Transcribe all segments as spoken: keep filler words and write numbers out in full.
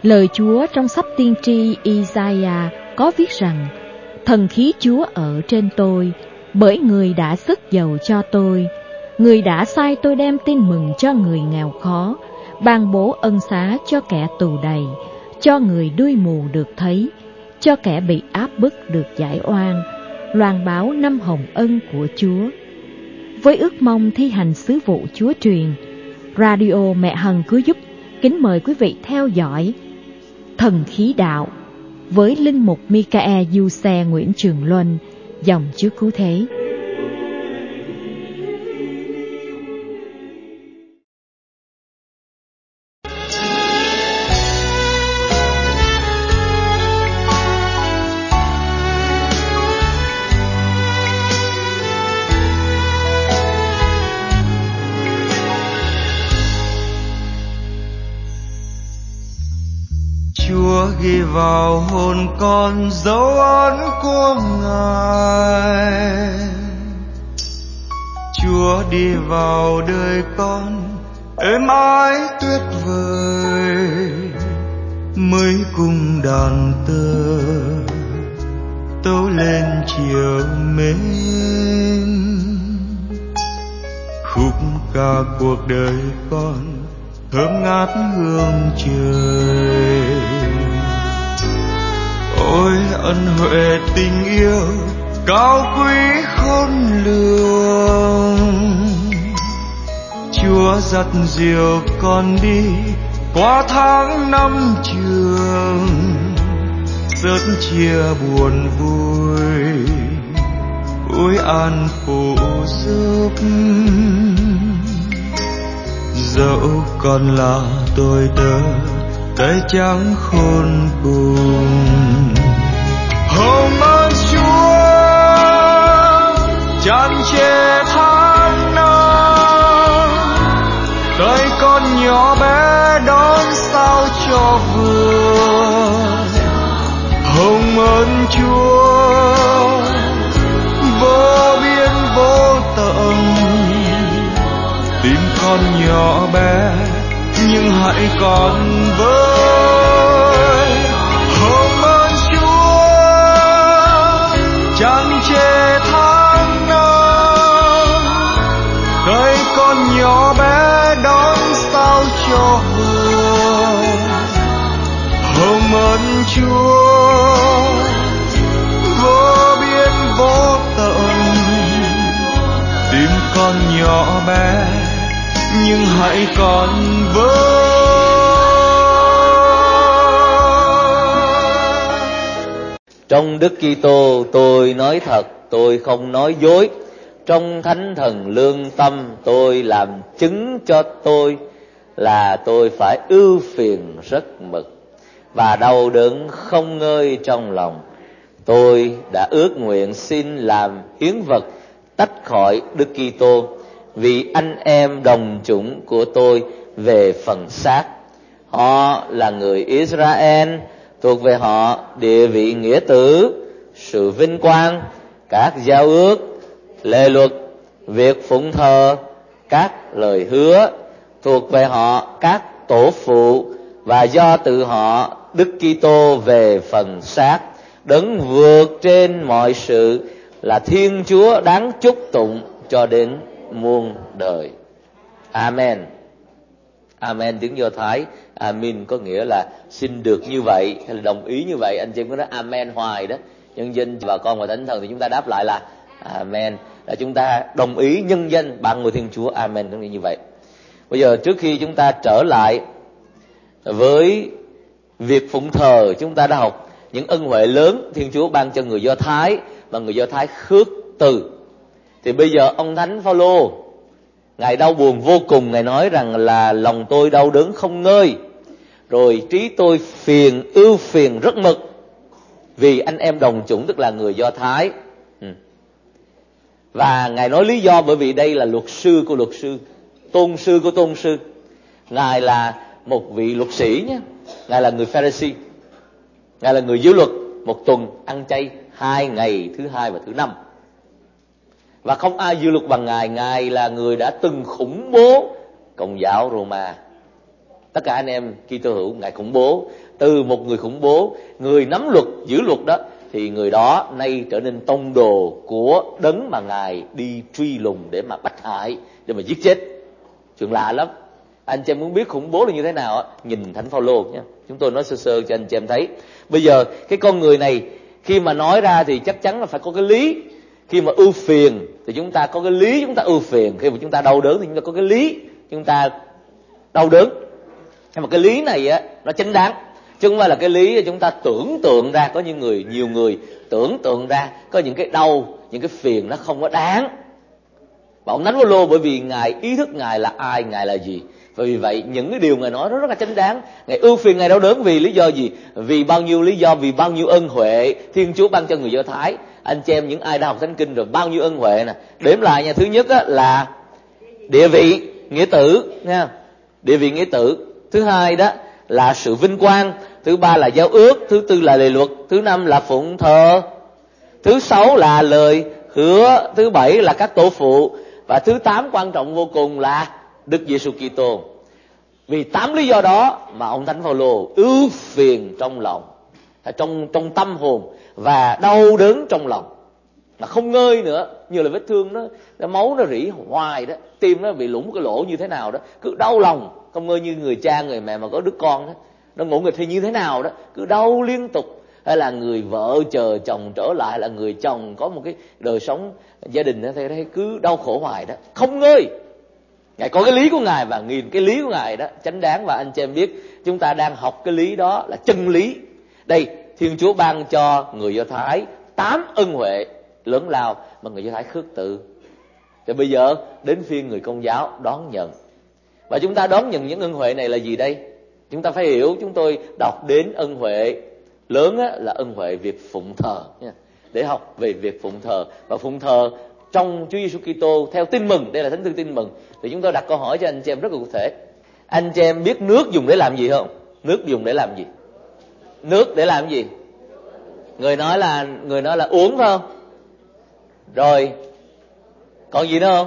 Lời Chúa trong sách tiên tri Isaiah có viết rằng: Thần khí Chúa ở trên tôi, bởi Người đã sức dầu cho tôi. Người đã sai tôi đem tin mừng cho người nghèo khó, ban bố ân xá cho kẻ tù đầy, cho người đuôi mù được thấy, cho kẻ bị áp bức được giải oan, loan báo năm hồng ân của Chúa. Với ước mong thi hành sứ vụ Chúa truyền, Radio Mẹ Hằng Cứu Giúp kính mời quý vị theo dõi Thần Khí Đạo với linh mục Michael Du Xe Nguyễn Trường Luân, dòng Chúa Cứu Thế. Chúa ghi vào hồn con dấu ấn của Ngài. Chúa đi vào đời con êm ái tuyệt vời, mới cùng đàn tơ tấu lên chiều mến. Khúc ca cuộc đời con thơm ngát hương trời. Ôi ân huệ tình yêu cao quý khôn lường, Chúa dắt dìu con đi qua tháng năm trường, rất chia buồn vui, ôi an phụ giúp. Dẫu còn là tôi tớ tay trắng khôn cùng, hồng ơn Chúa tràn trề tháng năm, tay con nhỏ bé đón sao cho vừa. Hồng ơn Chúa vô biên vô tận, tim con nhỏ bé nhưng hãy còn với. Hồng ơn Chúa tràn trề tháng năm, cây con nhỏ bé đón sao cho vừa. Hồng ơn Chúa vô biên vô tận, tim con nhỏ bé nhưng hãy còn với. Trong Đức Kitô tôi nói thật, tôi không nói dối. Trong Thánh Thần lương tâm tôi làm chứng cho tôi là tôi phải ưu phiền rất mực và đau đớn không ngơi trong lòng. Tôi đã ước nguyện xin làm hiến vật tách khỏi Đức Kitô vì anh em đồng chủng của tôi về phần xác. Họ là người Israel, thuộc về họ địa vị nghĩa tử, sự vinh quang, các giao ước, lệ luật, việc phụng thờ, các lời hứa, thuộc về họ các tổ phụ, và do từ họ Đức Kitô về phần xác, đấng vượt trên mọi sự, là Thiên Chúa đáng chúc tụng cho đến muôn đời. Amen. Amen tiếng Do Thái Amen có nghĩa là xin được như vậy hay là đồng ý như vậy. Anh chị em có nói Amen hoài đó. Nhân danh và Con và Thánh Thần thì chúng ta đáp lại là Amen, là chúng ta đồng ý nhân danh bạn người Thiên Chúa. Amen cũng như vậy. Bây giờ trước khi chúng ta trở lại với việc phụng thờ, chúng ta đã học những ân huệ lớn Thiên Chúa ban cho người Do Thái và người Do Thái khước từ. Thì bây giờ ông Thánh Phaolô, Ngài đau buồn vô cùng. Ngài nói rằng là lòng tôi đau đớn không ngơi, rồi trí tôi phiền ưu phiền rất mực vì anh em đồng chủng, tức là người Do Thái. ừ. Và Ngài nói lý do bởi vì đây là luật sư của luật sư, tôn sư của tôn sư. Ngài là một vị luật sĩ nhé. Ngài là người Pharisee, Ngài là người giữ luật, một tuần ăn chay hai ngày, thứ hai và thứ năm. Và không ai giữ luật bằng Ngài. Ngài là người đã từng khủng bố Công giáo Roma. Tất cả anh em Kitô hữu, Ngài khủng bố. Từ một người khủng bố, người nắm luật, giữ luật đó, thì người đó nay trở nên tông đồ của đấng mà Ngài đi truy lùng để mà bách hại, để mà giết chết. Chuyện lạ lắm. Anh chị em muốn biết khủng bố là như thế nào á, nhìn Thánh Phaolô nhé. Chúng tôi nói sơ sơ cho anh chị em thấy. Bây giờ cái con người này khi mà nói ra thì chắc chắn là phải có cái lý. Khi mà ưu phiền thì chúng ta có cái lý chúng ta ưu phiền. Khi mà chúng ta đau đớn thì chúng ta có cái lý chúng ta đau đớn. Nhưng mà cái lý này á, nó chính đáng, chứ không phải là cái lý chúng ta tưởng tượng ra. Có những người, nhiều người tưởng tượng ra có những cái đau, những cái phiền nó không có đáng. Và ông Thánh Phaolô bởi vì Ngài ý thức Ngài là ai, Ngài là gì, và vì vậy những cái điều Ngài nói nó rất là chính đáng. Ngài ưu phiền, Ngài đau đớn vì lý do gì? Vì bao nhiêu lý do, vì bao nhiêu ân huệ Thiên Chúa ban cho người Do Thái. Anh chị em những ai đã học Thánh Kinh rồi, bao nhiêu ân huệ nè. Đếm lại nha. Thứ nhất á, là địa vị nghĩa tử nha, địa vị nghĩa tử. Thứ hai đó là sự vinh quang. Thứ ba là giao ước. Thứ tư là lề luật. Thứ năm là phụng thờ. Thứ sáu là lời hứa. Thứ bảy là các tổ phụ. Và thứ tám quan trọng vô cùng là Đức Giêsu Kitô. Vì tám lý do đó mà ông Thánh Phaolô ưu phiền trong lòng, trong trong tâm hồn, và đau đớn trong lòng, mà không ngơi nữa. Như là vết thương nó, nó máu nó rỉ hoài đó, tim nó bị lủng cái lỗ như thế nào đó, cứ đau lòng không ngơi, như người cha người mẹ mà có đứa con đó, nó ngủ nghịch hay như thế nào đó, cứ đau liên tục. Hay là người vợ chờ chồng trở lại, là người chồng có một cái đời sống gia đình đó, thì cứ đau khổ hoài đó, không ngơi. Ngài có cái lý của Ngài, và nghìn cái lý của Ngài đó chánh đáng. Và anh chị em biết chúng ta đang học cái lý đó là chân lý. Đây, Thiên Chúa ban cho người Do Thái tám ân huệ lớn lao mà người Do Thái khước từ. Thì bây giờ đến phiên người Công giáo đón nhận. Và chúng ta đón nhận những ân huệ này là gì đây? Chúng ta phải hiểu, chúng tôi đọc đến ân huệ lớn á, là ân huệ việc phụng thờ nha. Để học về việc phụng thờ. Và phụng thờ trong Chúa Giêsu Kitô theo tin mừng, đây là Thánh Thư Tin Mừng. Thì chúng tôi đặt câu hỏi cho anh chị em rất là cụ thể. Anh chị em biết nước dùng để làm gì không? Nước dùng để làm gì? Nước để làm gì? Người nói là người nói là uống phải không? Rồi còn gì nữa không?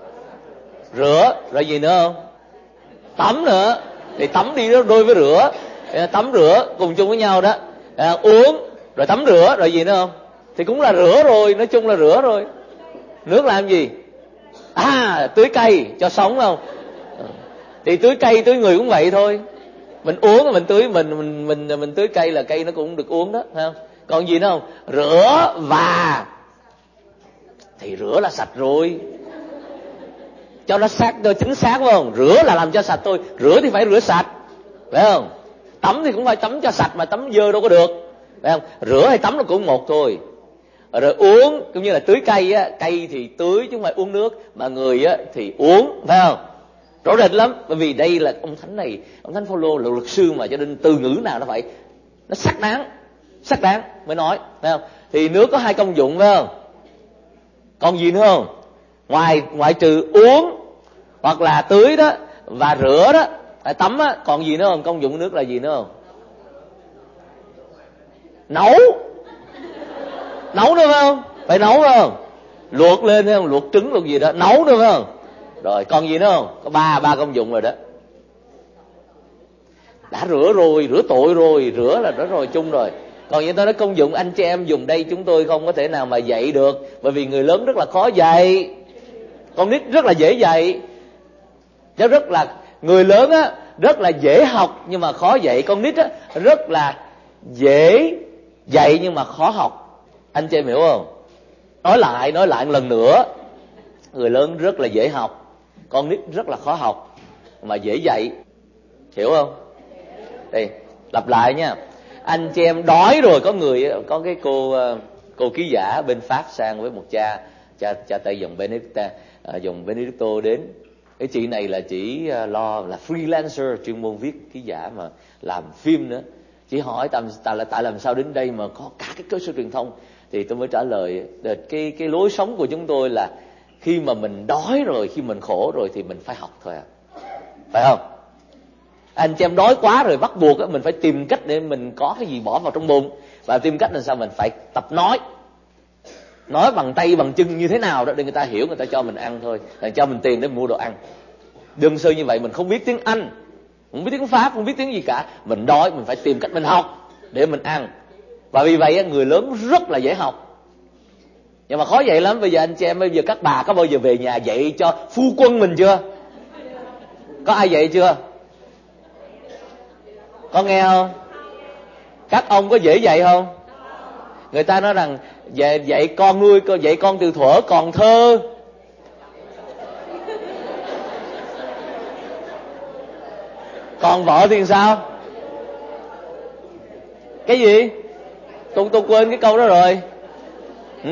Rửa. Rồi gì nữa không? Tắm nữa. Thì tắm đi đôi với rửa. Tắm rửa cùng chung với nhau đó. À, uống rồi tắm rửa rồi gì nữa không? Thì cũng là rửa rồi, nói chung là rửa rồi. Nước làm gì? À, tưới cây cho sống không? Thì tưới cây tưới người cũng vậy thôi. Mình uống mình tưới mình mình mình mình tưới cây là cây nó cũng được uống đó, phải không? Còn gì nữa không? Rửa và thì rửa là sạch rồi. Cho nó xác, cho chính xác phải không? Rửa là làm cho sạch thôi. Rửa thì phải rửa sạch, phải không? Tắm thì cũng phải tắm cho sạch, mà tắm dơ đâu có được, phải không? Rửa hay tắm nó cũng một thôi. Rồi uống cũng như là tưới cây á, cây thì tưới chứ không phải uống nước, mà người á thì uống, phải không? Rõ rệt lắm. Bởi vì đây là ông thánh này, ông Thánh Phaolô là luật sư mà, cho nên từ ngữ nào nó phải nó xác đáng, xác đáng mới nói, phải không? Thì nước có hai công dụng, phải không? Còn gì nữa không? Ngoài ngoại trừ uống hoặc là tưới đó và rửa đó, hay tắm á, còn gì nữa không? Công dụng của nước là gì nữa không? Nấu. Nấu nữa phải không? Phải nấu phải không? Luộc lên phải không? Luộc trứng luộc gì đó, nấu nữa phải không? Rồi còn gì nữa không? Có ba ba công dụng rồi đó. Đã rửa rồi, rửa tội rồi, rửa là rửa rồi chung rồi. Còn như tôi nói công dụng anh chị em dùng đây chúng tôi không có thể nào mà dạy được, bởi vì người lớn rất là khó dạy, con nít rất là dễ dạy. Nó rất là, người lớn á rất là dễ học nhưng mà khó dạy, con nít á rất là dễ dạy nhưng mà khó học. Anh chị em hiểu không? Nói lại, nói lại một lần nữa, người lớn rất là dễ học, con nít rất là khó học mà dễ dạy, hiểu không? Đây, lặp lại nha. Anh chị em đói rồi, có người, có cái cô cô ký giả bên Pháp sang với một cha cha cha Tây dòng Benedicta, dòng Benedicto đến. Cái chị này là chỉ lo là freelancer, chuyên môn viết ký giả mà làm phim nữa. Chị hỏi tại tại là tại làm sao đến đây mà có cả cái cơ sở truyền thông. Thì tôi mới trả lời cái cái lối sống của chúng tôi là khi mà mình đói rồi, khi mình khổ rồi thì mình phải học thôi à, phải không? Anh chị em đói quá rồi bắt buộc mình phải tìm cách để mình có cái gì bỏ vào trong bụng, và tìm cách là sao? Mình phải tập nói, nói bằng tay bằng chân như thế nào đó để người ta hiểu, người ta cho mình ăn thôi, là cho mình tiền để mua đồ ăn. Đơn sơ như vậy. Mình không biết tiếng Anh, không biết tiếng Pháp, không biết tiếng gì cả. Mình đói, mình phải tìm cách mình học để mình ăn. Và vì vậy người lớn rất là dễ học. Nhưng mà khó dạy lắm. Bây giờ anh chị em, bây giờ các bà có bao giờ về nhà dạy cho phu quân mình chưa? Có ai dạy chưa? Có nghe không? Các ông có dễ dạy không? Người ta nói rằng dạy, dạy con nuôi, dạy con từ thuở còn thơ. Còn vợ thì sao? Cái gì? Tôi tôi quên cái câu đó rồi. Ừ.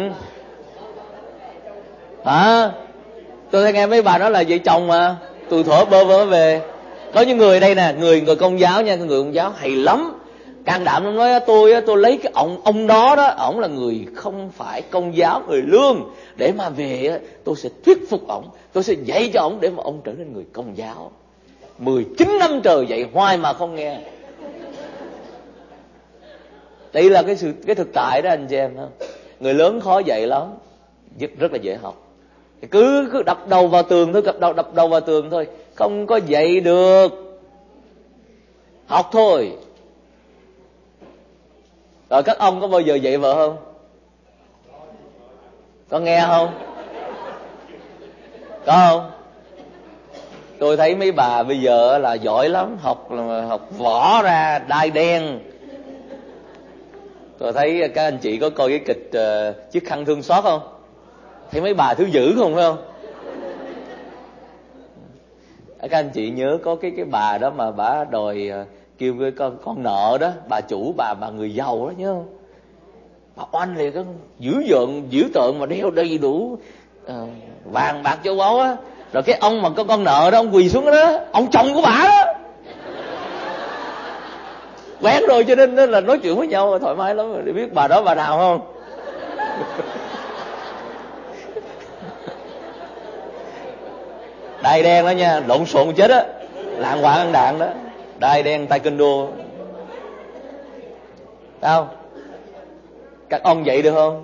À, tôi thấy nghe mấy bà nói là vợ chồng mà từ thuở bơ vơ về. Có những người đây nè, người người Công giáo nha, người Công giáo hay lắm, can đảm nó nói tôi tôi lấy cái ông ông đó đó, ổng là người không phải Công giáo, người lương, để mà về tôi sẽ thuyết phục ổng, tôi sẽ dạy cho ổng để mà ông trở nên người Công giáo. mười chín năm trời dạy hoài mà không nghe. Đây là cái sự cái thực tại đó anh chị em. Người lớn khó dạy lắm, rất rất là dễ học. Cứ cứ đập đầu vào tường thôi, đập đầu đập đầu vào tường thôi, không có dạy được. Học thôi. Rồi các ông có bao giờ dạy vợ không? Có nghe không? Có không? Tôi thấy mấy bà bây giờ là giỏi lắm, học học võ ra đai đen. Tôi thấy các anh chị có coi cái kịch uh, Chiếc khăn thương xót không? Thấy mấy bà thứ dữ không, phải không? Các anh chị nhớ có cái cái bà đó mà bà đòi uh, kêu cái con con nợ đó, bà chủ bà bà người giàu đó, nhớ không? Bà oanh liền cái dữ dợn dữ tợn mà đeo đầy đủ uh, vàng bạc châu báu á. Rồi cái ông mà có con nợ đó, ông quỳ xuống đó, ông chồng của bà đó. Quen rồi cho nên là nói chuyện với nhau thoải mái lắm. Để biết bà đó bà nào không? Đai đen đó nha, lộn xộn chết á, lạng quạng ăn đạn đó. Đai đen taekwondo. Thấy không? Các ông vậy được không?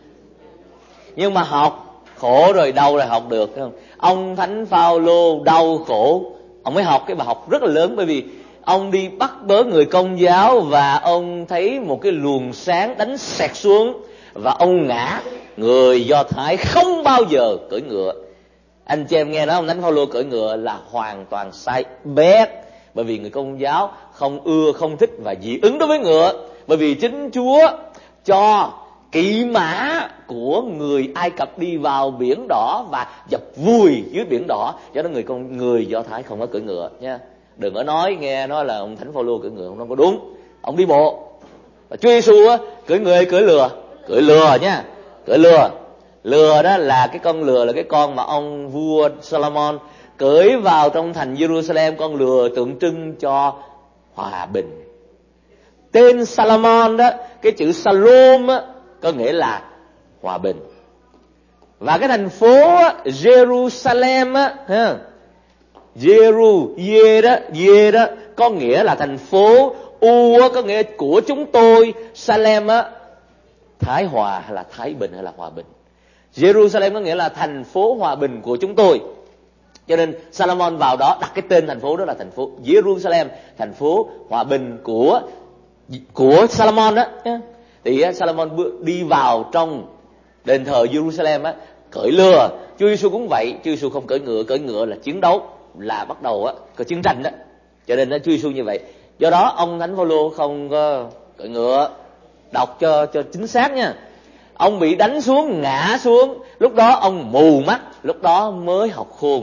Nhưng mà học khổ rồi đâu rồi học được, không? Ông Thánh Phaolô đau khổ, ông mới học cái bài học rất là lớn. Bởi vì ông đi bắt bớ người Công giáo và ông thấy một cái luồng sáng đánh xẹt xuống và ông ngã. Người Do Thái không bao giờ cưỡi ngựa. Anh chị em nghe nói ông Thánh Phaolô cưỡi ngựa là hoàn toàn sai bét. Bởi vì người Công giáo không ưa, không thích và dị ứng đối với ngựa. Bởi vì chính Chúa cho kỵ mã của người Ai Cập đi vào biển đỏ và dập vùi dưới biển đỏ. Cho nên người con người Do Thái không có cưỡi ngựa nha. Đừng có nói nghe nói là ông Thánh Phaolô cưỡi ngựa, không có đúng. Ông đi bộ. Và Chúa Giêsu á cưỡi người cưỡi lừa, cưỡi lừa nha, cưỡi lừa. Lừa đó là cái con lừa, là cái con mà ông vua Solomon cưỡi vào trong thành Jerusalem. Con lừa tượng trưng cho hòa bình. Tên Solomon đó, cái chữ Salom á, có nghĩa là hòa bình. Và cái thành phố á, Jerusalem á, ha, Jeru, Ye đó, Ye đó, có nghĩa là thành phố. U á, có nghĩa của chúng tôi. Salem á, Thái Hòa hay là Thái Bình hay là Hòa Bình. Jerusalem có nghĩa là thành phố hòa bình của chúng tôi. Cho nên Solomon vào đó đặt cái tên thành phố đó là thành phố Jerusalem, thành phố hòa bình của của Solomon đó. Thì Solomon đi vào trong đền thờ Jerusalem á, cưỡi lừa. Chúa Giêsu cũng vậy, Chúa Giêsu không cưỡi ngựa, cưỡi ngựa là chiến đấu, là bắt đầu á có chiến tranh đó. Cho nên Chúa Giêsu như vậy. Do đó ông Thánh Phaolô không có cưỡi ngựa. Đọc cho cho chính xác nha. Ông bị đánh xuống, ngã xuống, lúc đó ông mù mắt, lúc đó mới học khôn.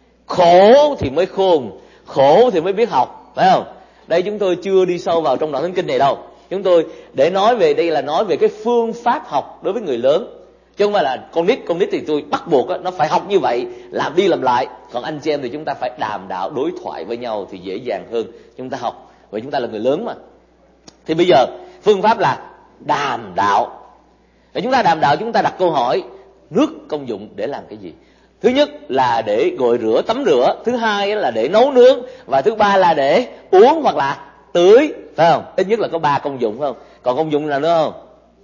Khổ thì mới khôn, khổ thì mới biết học, phải không? Đây chúng tôi chưa đi sâu vào trong đoạn Thánh Kinh này đâu. Chúng tôi để nói về đây là nói về cái phương pháp học đối với người lớn. Chứ không phải là con nít, con nít thì tôi bắt buộc đó, nó phải học như vậy, làm đi làm lại. Còn anh chị em thì chúng ta phải đàm đạo, đối thoại với nhau thì dễ dàng hơn. Chúng ta học, vì chúng ta là người lớn mà. Thì bây giờ phương pháp là đàm đạo. Để chúng ta đàm đạo, chúng ta đặt câu hỏi nước công dụng để làm cái gì? Thứ nhất là để gội rửa, tắm rửa. Thứ hai là để nấu nướng. Và thứ ba là để uống hoặc là tưới, phải không? Ít nhất là có ba công dụng, phải không? Còn công dụng nào nữa không?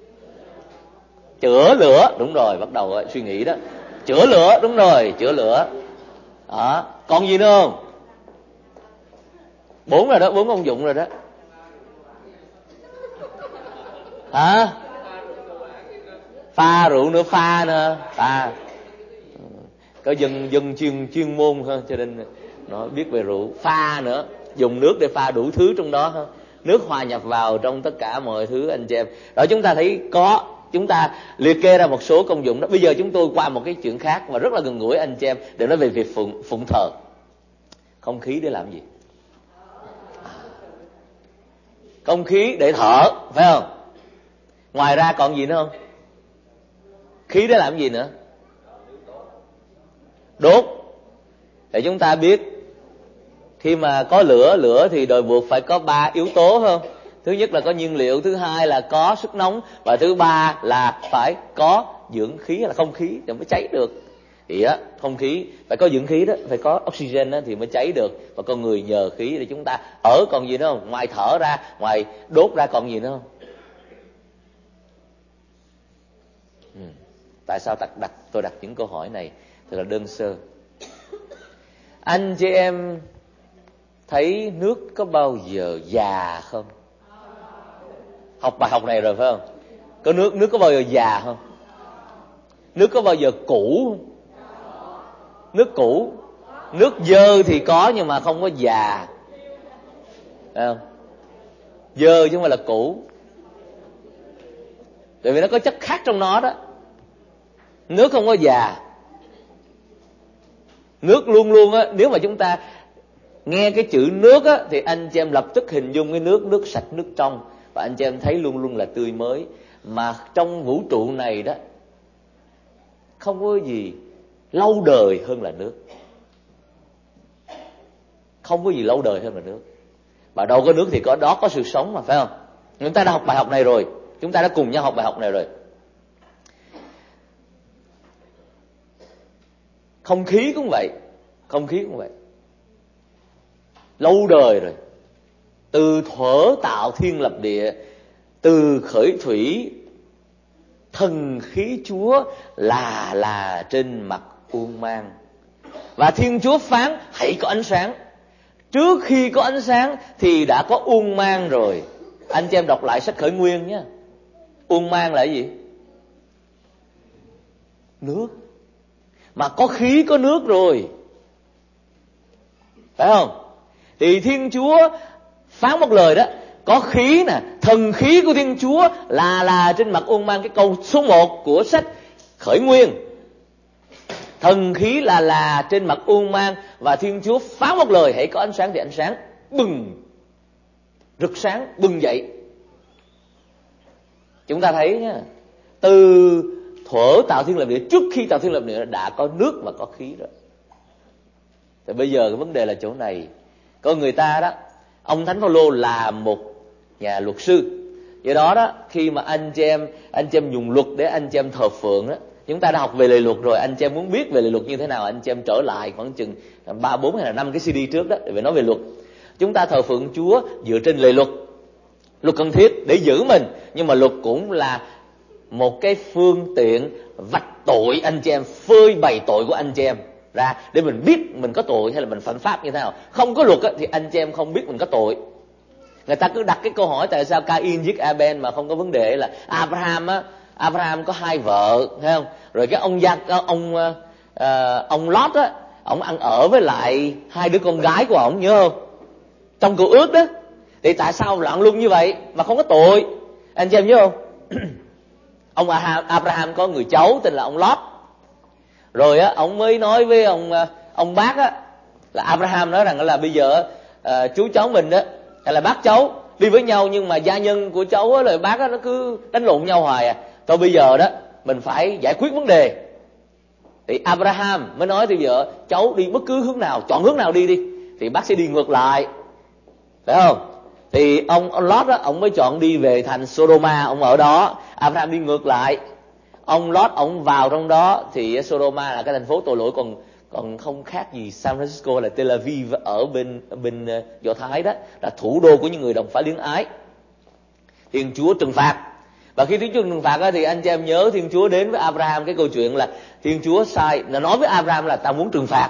Chữa lửa, đúng rồi, bắt đầu suy nghĩ đó. Chữa lửa, đúng rồi, chữa lửa. Đó. Còn gì nữa không? Bốn rồi đó, bốn công dụng rồi đó. Hả? Pha rượu nữa, pha nữa, pha. Có dân dân chuyên chuyên môn hơn, cho nên nó biết về rượu. Pha nữa, dùng nước để pha đủ thứ trong đó hơn. Nước hòa nhập vào trong tất cả mọi thứ anh chị em. Đó, chúng ta thấy có, chúng ta liệt kê ra một số công dụng đó. Bây giờ chúng tôi qua một cái chuyện khác và rất là gần gũi anh chị em, để nói về việc phụng, phụng thờ. Không khí để làm gì? Không khí để thở, phải không? Ngoài ra còn gì nữa không? Khí để làm gì nữa? Đốt. Để chúng ta biết, khi mà có lửa, lửa thì đòi buộc phải có ba yếu tố không? Thứ nhất là có nhiên liệu, thứ hai là có sức nóng, và thứ ba là phải có dưỡng khí, là không khí thì mới cháy được. Thì á, không khí phải có dưỡng khí đó, phải có oxygen đó thì mới cháy được. Và con người nhờ khí để chúng ta ở. Còn gì nữa không? Ngoài thở ra, ngoài đốt ra còn gì nữa không? Ừ. Tại sao đặt, đặt tôi đặt những câu hỏi này thật là đơn sơ? Anh chị em thấy nước có bao giờ già không? Học bài học này rồi phải không? Có nước nước có bao giờ già không? Nước có bao giờ cũ không? Nước cũ. Nước dơ thì có nhưng mà không có già, phải không? Dơ chứ không phải là cũ. Tại vì nó có chất khác trong nó đó. Nước không có già. Nước luôn luôn á, nếu mà chúng ta nghe cái chữ nước á, thì anh chị em lập tức hình dung cái nước, nước sạch, nước trong. Và anh chị em thấy luôn luôn là tươi mới. Mà trong vũ trụ này đó, không có gì lâu đời hơn là nước. Không có gì lâu đời hơn là nước. Mà đâu có nước thì có đó có sự sống mà, phải không? Chúng ta đã học bài học này rồi. Chúng ta đã cùng nhau học bài học này rồi. Không khí cũng vậy. Không khí cũng vậy. Lâu đời rồi. Từ thuở tạo thiên lập địa, từ khởi thủy, thần khí Chúa là là trên mặt uông mang. Và Thiên Chúa phán hãy có ánh sáng. Trước khi có ánh sáng thì đã có uông mang rồi. Anh chị em đọc lại sách Khởi Nguyên nhé. Uông mang là cái gì? Nước. Mà có khí có nước rồi, phải không? Thì Thiên Chúa phán một lời đó, có khí nè, thần khí của Thiên Chúa là là trên mặt uông mang. Cái câu số một của sách Khởi Nguyên. Thần khí là là trên mặt uông mang. Và Thiên Chúa phán một lời hãy có ánh sáng thì ánh sáng bừng, rực sáng bừng dậy. Chúng ta thấy nhá, từ thuở tạo thiên lập địa, trước khi tạo thiên lập địa đã có nước và có khí rồi. Thì bây giờ cái vấn đề là chỗ này. Có người ta đó, ông Thánh Phaolô là một nhà luật sư. Do đó đó, khi mà anh chị em anh chị em dùng luật để anh chị em thờ phượng đó, chúng ta đã học về lề luật rồi. Anh chị em muốn biết về lề luật như thế nào, anh chị em trở lại khoảng chừng ba, bốn hay là năm cái xê đê trước đó để nói về luật. Chúng ta thờ phượng Chúa dựa trên lề luật. Luật cần thiết để giữ mình, nhưng mà luật cũng là một cái phương tiện vạch tội anh chị em, phơi bày tội của anh chị em ra để mình biết mình có tội hay là mình phạm pháp như thế nào. Không có luật á, thì anh chị em không biết mình có tội. Người ta cứ đặt cái câu hỏi tại sao Cain giết Abel mà không có vấn đề là Abraham á, Abraham có hai vợ, thấy không? Rồi cái ông gia ông uh, ông Lót á, ông ăn ở với lại hai đứa con gái của ông, nhớ không? Trong cựu ước đó. Thì tại sao loạn luân như vậy mà không có tội? Anh chị em nhớ không? Ông Abraham có người cháu tên là ông Lót. Rồi á, ông mới nói với ông ông bác á, là Abraham nói rằng là bây giờ uh, chú cháu mình đó hay là bác cháu đi với nhau, nhưng mà gia nhân của cháu á, lời bác á, nó cứ đánh lộn nhau hoài à. Thôi bây giờ đó mình phải giải quyết vấn đề. Thì Abraham mới nói thì vợ cháu đi bất cứ hướng nào, chọn hướng nào đi đi, thì bác sẽ đi ngược lại, phải không? Thì ông, ông Lót á, ông mới chọn đi về thành Sodoma, ông ở đó. Abraham đi ngược lại. Ông Lót ông vào trong đó thì Sodoma là cái thành phố tội lỗi, còn còn không khác gì San Francisco là Tel Aviv ở bên bên uh, Do Thái đó, là thủ đô của những người đồng phái luyến ái. Thiên Chúa trừng phạt. Và khi Thiên Chúa trừng phạt á, thì anh chị em nhớ Thiên Chúa đến với Abraham cái câu chuyện là Thiên Chúa sai, là nói với Abraham là ta muốn trừng phạt.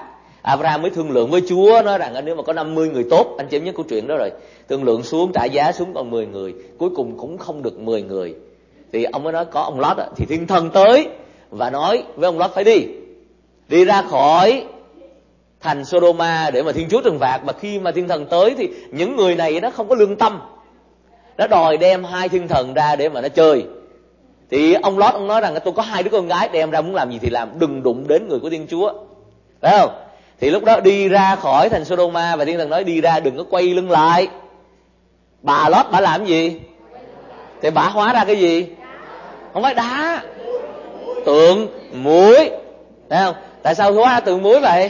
Abraham mới thương lượng với Chúa, nói rằng nếu mà có năm mươi người tốt, anh chị em nhớ câu chuyện đó rồi, thương lượng xuống trả giá xuống còn mười người, cuối cùng cũng không được mười người. Thì ông mới nói có ông Lót, thì thiên thần tới và nói với ông Lót phải đi, đi ra khỏi thành Sodoma để mà Thiên Chúa trừng phạt. Mà khi mà thiên thần tới thì những người này nó không có lương tâm, nó đòi đem hai thiên thần ra để mà nó chơi. Thì ông Lót ông nói rằng tôi có hai đứa con gái, đem ra muốn làm gì thì làm, đừng đụng đến người của Thiên Chúa, phải không? Thì lúc đó đi ra khỏi thành Sodoma và thiên thần nói đi ra đừng có quay lưng lại. Bà Lót bà làm gì? Thì bà hóa ra cái gì? Không phải đá, tượng muối, thấy không? Tại sao hóa ra tượng muối vậy?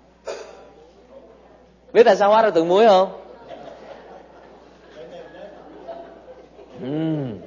Biết tại sao hóa ra tượng muối không? Uhm.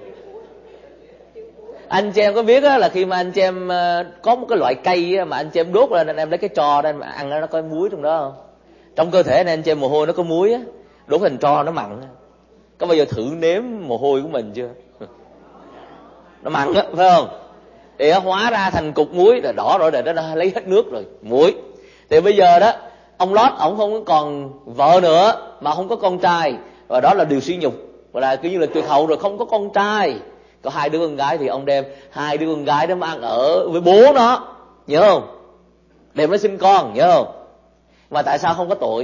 Anh chị em có biết là khi mà anh chị em có một cái loại cây mà anh chị em đốt lên, anh em lấy cái tro ra mà ăn nó có muối trong đó không? Trong cơ thể anh, anh chị em mồ hôi nó có muối á, đốt thành tro nó mặn. Có bao giờ thử nếm mồ hôi của mình chưa? Nó mặn á, phải không? Thì nó hóa ra thành cục muối, rồi đỏ rồi, để nó lấy hết nước rồi, muối. Thì bây giờ đó, ông Lót ổng không còn vợ nữa mà không có con trai, và đó là điều sỉ nhục, và là cứ như là tuyệt hậu rồi, không có con trai, có hai đứa con gái. Thì ông đem hai đứa con gái đó mà ăn ở với bố nó, nhớ không? Đem nó sinh con, nhớ không? Mà tại sao không có tội?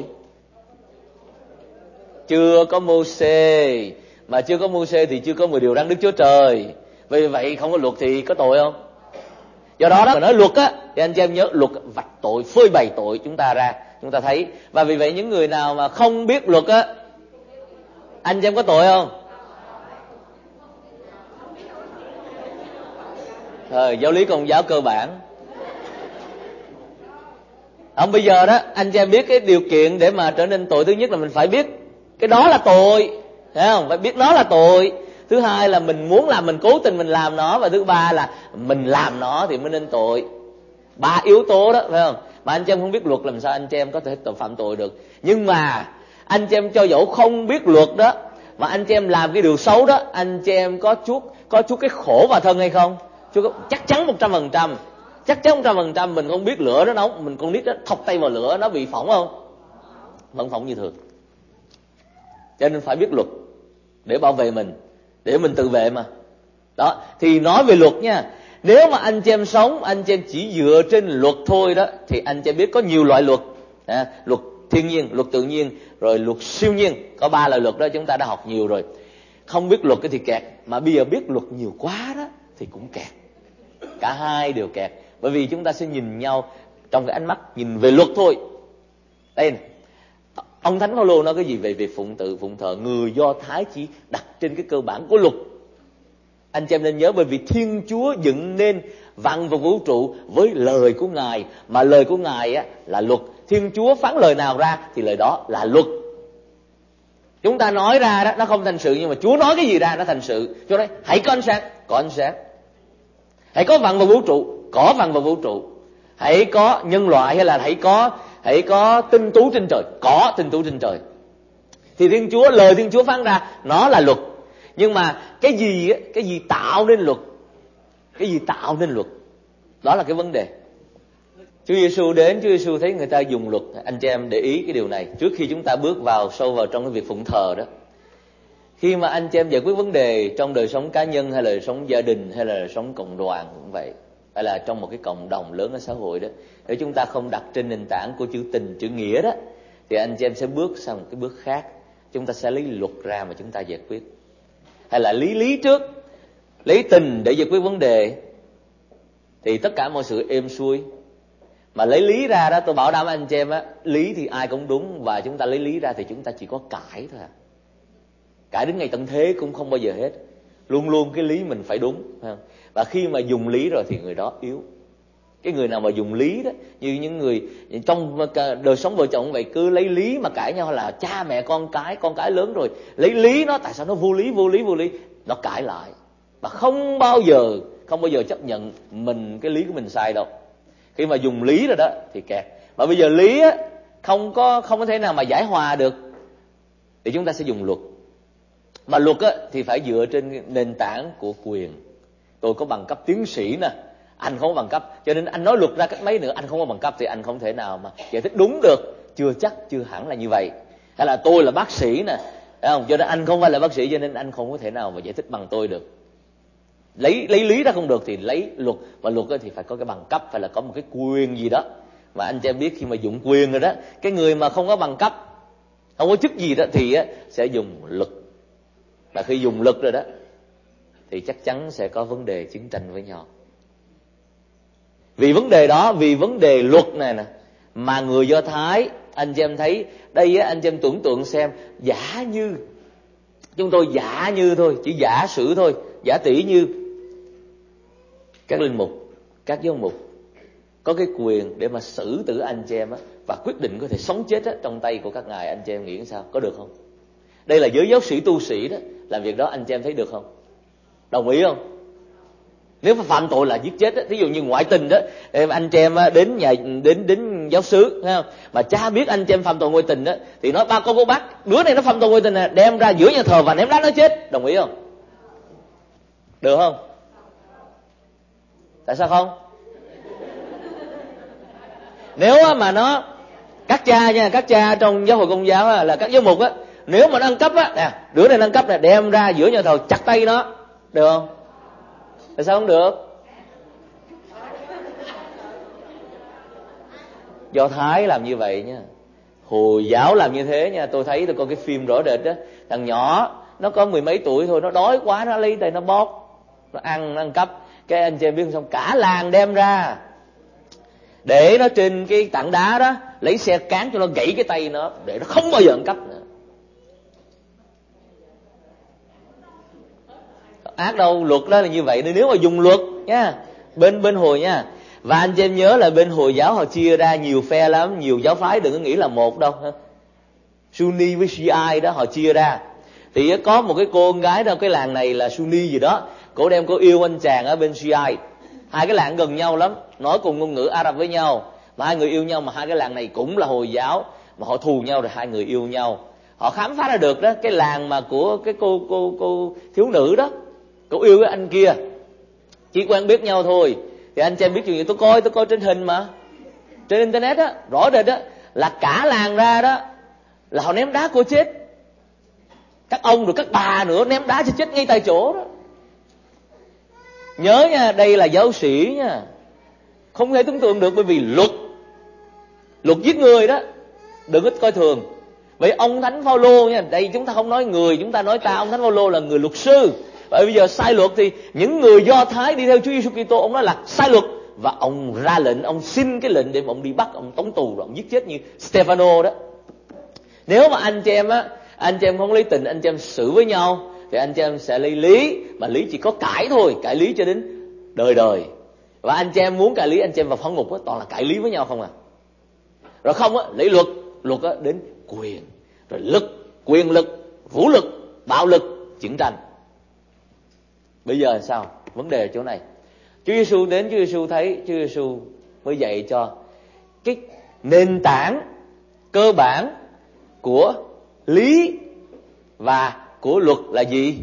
Chưa có Mô-xê, mà chưa có Mô-xê thì chưa có mười điều răn Đức Chúa Trời. Vì vậy không có luật thì có tội không? Do đó đó, mà nói luật á, thì anh chị em nhớ luật vạch tội, phơi bày tội chúng ta ra, chúng ta thấy. Và vì vậy những người nào mà không biết luật á, anh chị em có tội không? Thời giáo lý công giáo cơ bản. Không, bây giờ đó anh chị em biết cái điều kiện để mà trở nên tội. Thứ nhất là mình phải biết cái đó là tội, thấy không? Phải biết nó là tội. Thứ hai là mình muốn làm, mình cố tình mình làm nó. Và thứ ba là mình làm nó thì mới nên tội. Ba yếu tố đó, phải không? Mà anh chị em không biết luật làm sao anh chị em có thể tội phạm tội được. Nhưng mà anh chị em cho dẫu không biết luật đó, mà anh chị em làm cái điều xấu đó, anh chị em có chút có chút cái khổ vào thân hay không? Chú chắc chắn một trăm phần trăm, chắc chắn một trăm phần trăm. Mình không biết lửa nó nóng, mình con nít đó thọc tay vào lửa nó bị phỏng không? Vẫn phỏng như thường. Cho nên phải biết luật để bảo vệ mình, để mình tự vệ mà. Đó, thì nói về luật nha. Nếu mà anh chị em sống, anh chị em chỉ dựa trên luật thôi đó, thì anh chị em biết có nhiều loại luật. À, luật thiên nhiên, luật tự nhiên, rồi luật siêu nhiên. Có ba loại luật đó chúng ta đã học nhiều rồi. Không biết luật thì kẹt, mà bây giờ biết luật nhiều quá đó thì cũng kẹt. Cả hai đều kẹt. Bởi vì chúng ta sẽ nhìn nhau trong cái ánh mắt nhìn về luật thôi. Đây này, ông Thánh Phaolô nói cái gì về việc phụng tự phụng thờ? Người Do Thái chỉ đặt trên cái cơ bản của luật. Anh chị em nên nhớ, bởi vì Thiên Chúa dựng nên vạn vật vũ trụ với lời của Ngài, mà lời của Ngài á là luật. Thiên Chúa phán lời nào ra thì lời đó là luật. Chúng ta nói ra đó nó không thành sự, nhưng mà Chúa nói cái gì ra nó thành sự. Cho nên hãy có ánh sáng, có ánh sáng. Hãy có vạn vật vũ trụ, có vạn vật vũ trụ. Hãy có nhân loại, hay là hãy có hãy có tinh tú trên trời, có tinh tú trên trời. Thì Thiên Chúa, lời Thiên Chúa phán ra nó là luật. Nhưng mà cái gì cái gì tạo nên luật? Cái gì tạo nên luật? Đó là cái vấn đề. Chúa Giêsu đến, Chúa Giêsu thấy người ta dùng luật. Anh chị em để ý cái điều này trước khi chúng ta bước vào sâu vào trong cái việc phụng thờ đó. Khi mà anh chị em giải quyết vấn đề trong đời sống cá nhân, hay là đời sống gia đình, hay là đời sống cộng đoàn cũng vậy, hay là trong một cái cộng đồng lớn ở xã hội đó, nếu chúng ta không đặt trên nền tảng của chữ tình, chữ nghĩa đó, thì anh chị em sẽ bước sang một cái bước khác. Chúng ta sẽ lấy luật ra mà chúng ta giải quyết. Hay là lý lý trước, lấy tình để giải quyết vấn đề, thì tất cả mọi sự êm xuôi. Mà lấy lý ra đó, tôi bảo đảm anh chị em á, lý thì ai cũng đúng, và chúng ta lấy lý ra thì chúng ta chỉ có cãi thôi à. Cãi đến ngày tận thế cũng không bao giờ hết. Luôn luôn cái lý mình phải đúng, phải không? Và khi mà dùng lý rồi thì người đó yếu. Cái người nào mà dùng lý đó, như những người trong đời sống vợ chồng vậy, cứ lấy lý mà cãi nhau, là cha mẹ con cái, con cái lớn rồi lấy lý nó, tại sao nó vô lý vô lý vô lý, nó cãi lại và không bao giờ không bao giờ chấp nhận mình cái lý của mình sai đâu. Khi mà dùng lý rồi đó thì kẹt. Mà bây giờ lý á, không có không có thể nào mà giải hòa được, thì chúng ta sẽ dùng luật. Mà luật á, thì phải dựa trên nền tảng của quyền. Tôi có bằng cấp tiến sĩ nè, anh không có bằng cấp, cho nên anh nói luật ra cách mấy nữa anh không có bằng cấp thì anh không thể nào mà giải thích đúng được. Chưa chắc, chưa hẳn là như vậy. Hay là tôi là bác sĩ nè, thấy không? Cho nên anh không phải là bác sĩ, cho nên anh không có thể nào mà giải thích bằng tôi được. Lấy lấy lý ra không được thì lấy luật, và luật thì phải có cái bằng cấp, phải là có một cái quyền gì đó. Mà anh chị em biết khi mà dụng quyền rồi đó, cái người mà không có bằng cấp, không có chức gì đó thì sẽ dùng luật. Và khi dùng luật rồi đó thì chắc chắn sẽ có vấn đề chiến tranh với nhau. Vì vấn đề đó, vì vấn đề luật này nè, mà người Do Thái, anh chị em thấy đây á, anh chị em tưởng tượng xem, giả như chúng tôi giả như thôi, chỉ giả sử thôi, giả tỷ như các linh mục, các giáo mục có cái quyền để mà xử tử anh chị em á, và quyết định có thể sống chết á, trong tay của các ngài, anh chị em nghĩ sao? Có được không? Đây là giới giáo sĩ tu sĩ đó, làm việc đó anh chị em thấy được không? Đồng ý không? Nếu mà phạm tội là giết chết á, thí dụ như ngoại tình đó, anh chị em đến nhà đến đến giáo xứ, thấy không? Mà cha biết anh chị em phạm tội ngoại tình đó, thì nói ba con cô bác, đứa này nó phạm tội ngoại tình này, đem ra giữa nhà thờ và ném đá nó chết, đồng ý không? Được không? Tại sao không? Nếu mà nó các cha nha, các cha trong giáo hội Công giáo là các giáo mục á, nếu mà nó ăn cắp á, nè, đứa này nó ăn cắp nè, đem ra giữa nhà thờ chặt tay nó, được không? Tại sao không được? Do Thái làm như vậy nha, Hồi giáo làm như thế nha. Tôi thấy tôi coi cái phim rõ rệt đó, thằng nhỏ nó có mười mấy tuổi thôi, nó đói quá nó lấy tay nó bóp, nó ăn, nó ăn cắp. Cái anh chị biết không, cả làng đem ra để nó trên cái tảng đá đó, lấy xe cán cho nó gãy cái tay nó, để nó không bao giờ ăn cắp nữa. Ác đâu, luật đó là như vậy. Nên nếu mà dùng luật nha, bên bên hồi nha. Và anh chị em nhớ là bên Hồi giáo họ chia ra nhiều phe lắm, nhiều giáo phái, đừng có nghĩ là một đâu. Sunni với Shia đó họ chia ra. Thì có một cái cô con gái đâu, cái làng này là Sunni gì đó, cổ đem cô yêu anh chàng ở bên Shia. Hai cái làng gần nhau lắm, nói cùng ngôn ngữ Ả Rập với nhau, mà hai người yêu nhau. Mà hai cái làng này cũng là Hồi giáo, mà họ thù nhau rồi hai người yêu nhau. Họ khám phá ra được đó, cái làng mà của cái cô cô cô thiếu nữ đó, cô yêu cái anh kia, chỉ quen biết nhau thôi. Thì anh chị em biết chuyện gì? Tôi coi, tôi coi trên hình mà, trên internet á, rõ rệt đó, là cả làng ra đó là họ ném đá cô chết. Các ông rồi các bà nữa ném đá cho chết ngay tại chỗ đó. Nhớ nha, đây là giáo sĩ nha, không thể tưởng tượng được, bởi vì luật luật giết người đó, đừng có coi thường. Vậy ông Thánh Phaolô nha, đây chúng ta không nói người, chúng ta nói ta. Ông Thánh Phaolô là người luật sư. Bởi bây giờ sai luật thì những người Do Thái đi theo Chúa Giêsu Kitô, ông nói là sai luật, và ông ra lệnh, ông xin cái lệnh để mà ông đi bắt, ông tống tù, rồi ông giết chết như Stefano đó. Nếu mà anh chị em á, anh chị em không lấy tình, anh chị em xử với nhau, thì anh chị em sẽ lấy lý, mà lý chỉ có cãi thôi, cãi lý cho đến đời đời. Và anh chị em muốn cãi lý, anh chị em vào phán ngục á, toàn là cãi lý với nhau không à. Rồi không á, lấy luật, luật á đến quyền, rồi lực, quyền lực, vũ lực, bạo lực, chiến tranh. Bây giờ sao? Vấn đề ở chỗ này. Chúa Giêsu đến, Chúa Giêsu thấy, Chúa Giêsu mới dạy cho cái nền tảng cơ bản của lý và của luật là gì?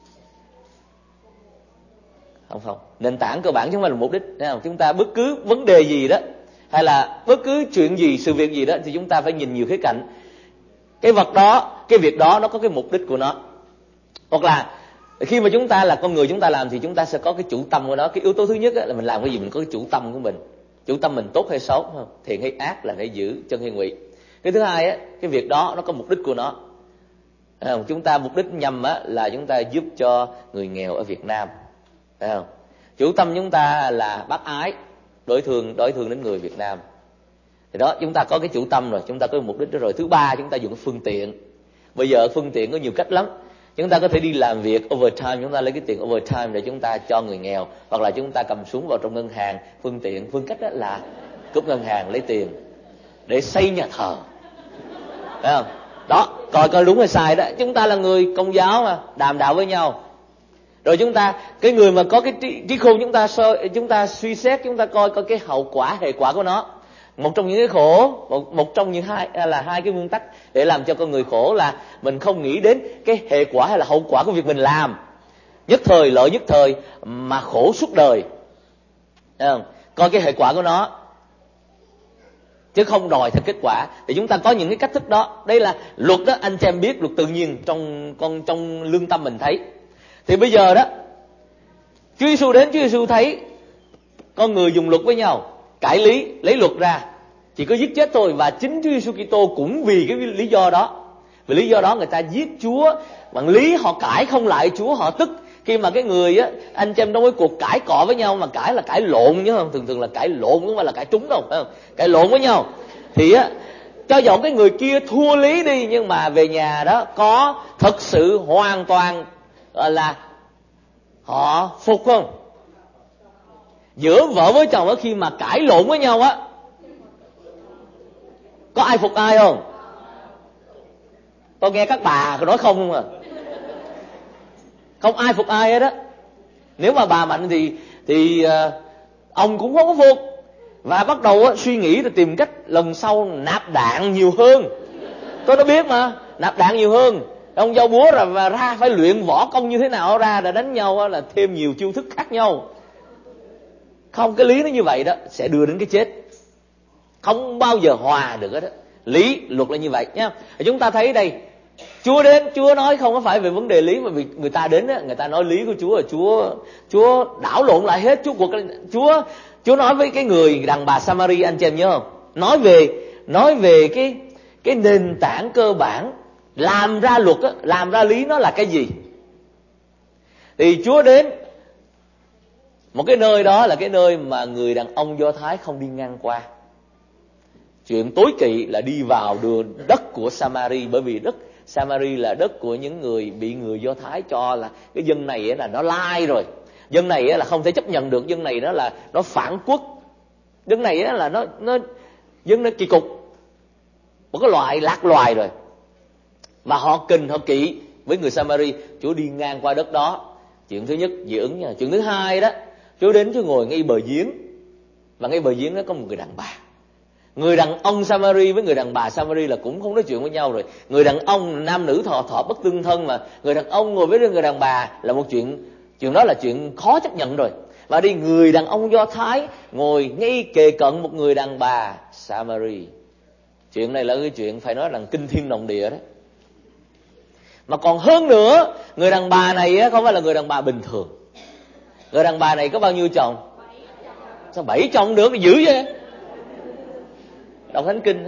Không không, nền tảng cơ bản chứ không phải là mục đích. Thấy không? Chúng ta bất cứ vấn đề gì đó, hay là bất cứ chuyện gì, sự việc gì đó, thì chúng ta phải nhìn nhiều khía cạnh. Cái vật đó, cái việc đó nó có cái mục đích của nó. Hoặc là khi mà chúng ta là con người, chúng ta làm thì chúng ta sẽ có cái chủ tâm của nó. Cái yếu tố thứ nhất là mình làm cái gì mình có cái chủ tâm của mình. Chủ tâm mình tốt hay xấu, không? Thiện hay ác, là hay dữ, chân hay ngụy. Cái thứ hai á, cái việc đó nó có mục đích của nó. Thấy không? Chúng ta mục đích nhằm á là chúng ta giúp cho người nghèo ở Việt Nam. Thấy không? Chủ tâm chúng ta là bác ái, đối thương đối thương đến người Việt Nam. Thì đó, chúng ta có cái chủ tâm rồi, chúng ta có mục đích đó rồi. Thứ ba, chúng ta dùng cái phương tiện. Bây giờ phương tiện có nhiều cách lắm. Chúng ta có thể đi làm việc overtime, chúng ta lấy cái tiền overtime để chúng ta cho người nghèo, hoặc là chúng ta cầm súng vào trong ngân hàng. Phương tiện, phương cách đó là cướp ngân hàng lấy tiền để xây nhà thờ. Thấy không? Đó, coi coi đúng hay sai đó. Chúng ta là người Công giáo mà, đàm đạo với nhau. Rồi chúng ta, cái người mà có cái trí, trí khôn, chúng ta chúng ta suy xét, chúng ta coi coi cái hậu quả, hệ quả của nó. Một trong những cái khổ, một, một trong những hai là hai cái nguyên tắc để làm cho con người khổ là mình không nghĩ đến cái hệ quả hay là hậu quả của việc mình làm. Nhất thời lợi nhất thời mà khổ suốt đời. Thấy không? Coi cái hệ quả của nó, chứ không đòi theo kết quả. Thì chúng ta có những cái cách thức đó. Đây là luật đó, anh chị em biết, luật tự nhiên trong con trong lương tâm mình thấy. Thì bây giờ đó, Chúa Giêsu đến, Chúa Giêsu thấy con người dùng luật với nhau, cãi lý, lấy luật ra, chỉ có giết chết thôi. Và chính Chúa Giêsu Kitô cũng vì cái lý do đó, vì lý do đó người ta giết Chúa bằng lý. Họ cãi không lại Chúa, họ tức khi mà cái người á, anh chị em trong cái cuộc cãi cọ với nhau, mà cãi là cãi lộn nhớ không, thường thường là cãi lộn, không phải là cãi trúng đâu, phải không? Cãi lộn với nhau thì á, cho dầu cái người kia thua lý đi, nhưng mà về nhà đó có thật sự hoàn toàn gọi là họ phục không? Giữa vợ với chồng á, khi mà cãi lộn với nhau á, có ai phục ai không? Tôi nghe các bà nói không không à. Không ai phục ai hết đó. Nếu mà bà mạnh thì thì uh, ông cũng không có phục. Và bắt đầu uh, suy nghĩ để tìm cách lần sau nạp đạn nhiều hơn. Tôi đã biết mà, nạp đạn nhiều hơn. Ông dâu búa rồi và ra phải luyện võ công như thế nào ra để đánh nhau uh, là thêm nhiều chiêu thức khác nhau. Không, cái lý nó như vậy đó sẽ đưa đến cái chết. Không bao giờ hòa được hết đó. Lý, luật là như vậy nhá. Chúng ta thấy đây, Chúa đến, Chúa nói không có phải về vấn đề lý, mà vì người ta đến á, người ta nói lý của Chúa là Chúa Chúa đảo lộn lại hết. Chúa cuộc Chúa Chúa nói với cái người đàn bà Samari, anh chị em nhớ không? Nói về nói về cái cái nền tảng cơ bản làm ra luật á, làm ra lý nó là cái gì? Thì Chúa đến một cái nơi đó là cái nơi mà người đàn ông Do Thái không đi ngang qua. Chuyện tối kỵ là đi vào đường đất của Samari, bởi vì đất Samari là đất của những người bị người Do Thái cho là cái dân này là nó lai rồi, dân này là không thể chấp nhận được, dân này nó là nó phản quốc, dân này là nó nó dân nó kỳ cục, một cái loại lạc loài rồi, và họ kình họ kỵ với người Samari. Chúa đi ngang qua đất đó, chuyện thứ nhất dị ứng nha. Chuyện thứ hai đó, Chúa đến Chúa ngồi ngay bờ giếng, và ngay bờ giếng đó có một người đàn bà. Người đàn ông Samari với người đàn bà Samari là cũng không nói chuyện với nhau rồi. Người đàn ông nam nữ thọ thọ bất tương thân, mà người đàn ông ngồi với người đàn bà là một chuyện chuyện đó là chuyện khó chấp nhận rồi. Và đi người đàn ông Do Thái ngồi ngay kề cận một người đàn bà Samari. Chuyện này là cái chuyện phải nói là kinh thiên động địa đấy. Mà còn hơn nữa, người đàn bà này không phải là người đàn bà bình thường. Người đàn bà này có bao nhiêu chồng? Sao bảy chồng được, dữ vậy? Đọc Thánh Kinh,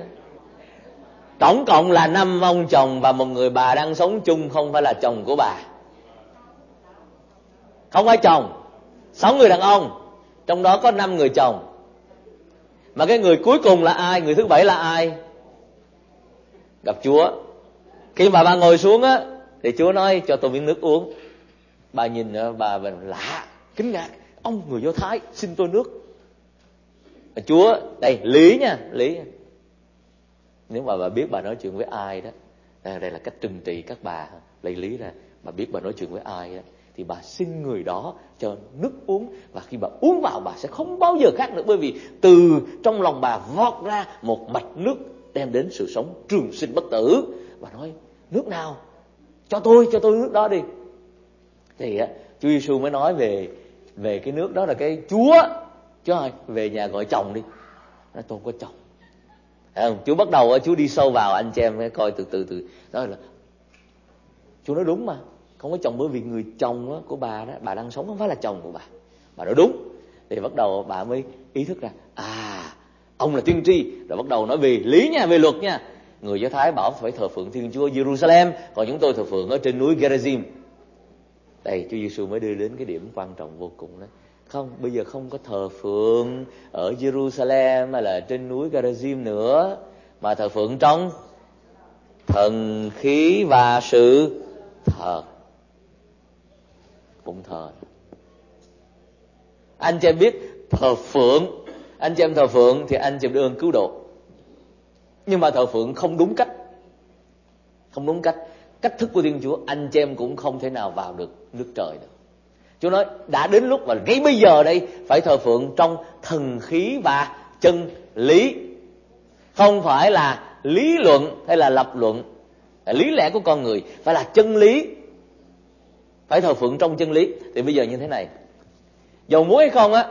tổng cộng là năm ông chồng và một người bà đang sống chung không phải là chồng của bà. Không phải chồng, sáu người đàn ông, trong đó có năm người chồng. Mà cái người cuối cùng là ai? Người thứ bảy là ai? Gặp Chúa. Khi mà bà ngồi xuống á, thì Chúa nói cho tôi miếng nước uống. Bà nhìn bà mình lạ, kinh ngạc, ông người Do Thái xin tôi nước. Chúa, đây lý nha, lý. Nếu mà bà biết bà nói chuyện với ai đó, đây là cách trừng trị các bà, lấy lý ra. Bà biết bà nói chuyện với ai đó, thì bà xin người đó cho nước uống. Và khi bà uống vào, bà sẽ không bao giờ khác nữa, bởi vì từ trong lòng bà vọt ra một mạch nước đem đến sự sống trường sinh bất tử. Bà nói, nước nào? Cho tôi, cho tôi nước đó đi. Thì á, Chúa Giêsu mới nói về về cái nước đó là cái Chúa. Chúa ơi, về nhà gọi chồng đi. Nói tôi không có chồng. À, Chúa bắt đầu Chúa đi sâu vào, anh chị em coi từ từ từ. Đó là Chúa nói đúng mà, không có chồng, bởi vì người chồng của bà đó, bà đang sống không phải là chồng của bà. Bà nói đúng. Thì bắt đầu bà mới ý thức ra, à, ông là tiên tri. Rồi bắt đầu nói về lý nha, về luật nha. Người Do Thái bảo phải thờ phượng Thiên Chúa Jerusalem, còn chúng tôi thờ phượng ở trên núi Gerizim. Đây, Chúa Giêsu mới đưa đến cái điểm quan trọng vô cùng đó. Không, bây giờ không có thờ phượng ở Jerusalem hay là trên núi Gerizim nữa, mà thờ phượng trong thần khí và sự thờ. Phụng thờ. Anh chị em biết thờ phượng, anh chị em thờ phượng thì anh chị em được ơn cứu độ. Nhưng mà thờ phượng không đúng cách, không đúng cách, cách thức của Thiên Chúa, anh chị em cũng không thể nào vào được nước trời được. Chúa nói đã đến lúc mà ngay bây giờ đây phải thờ phượng trong thần khí và chân lý. Không phải là lý luận hay là lập luận, là lý lẽ của con người, phải là chân lý. Phải thờ phượng trong chân lý. Thì bây giờ như thế này, dầu muốn hay không á,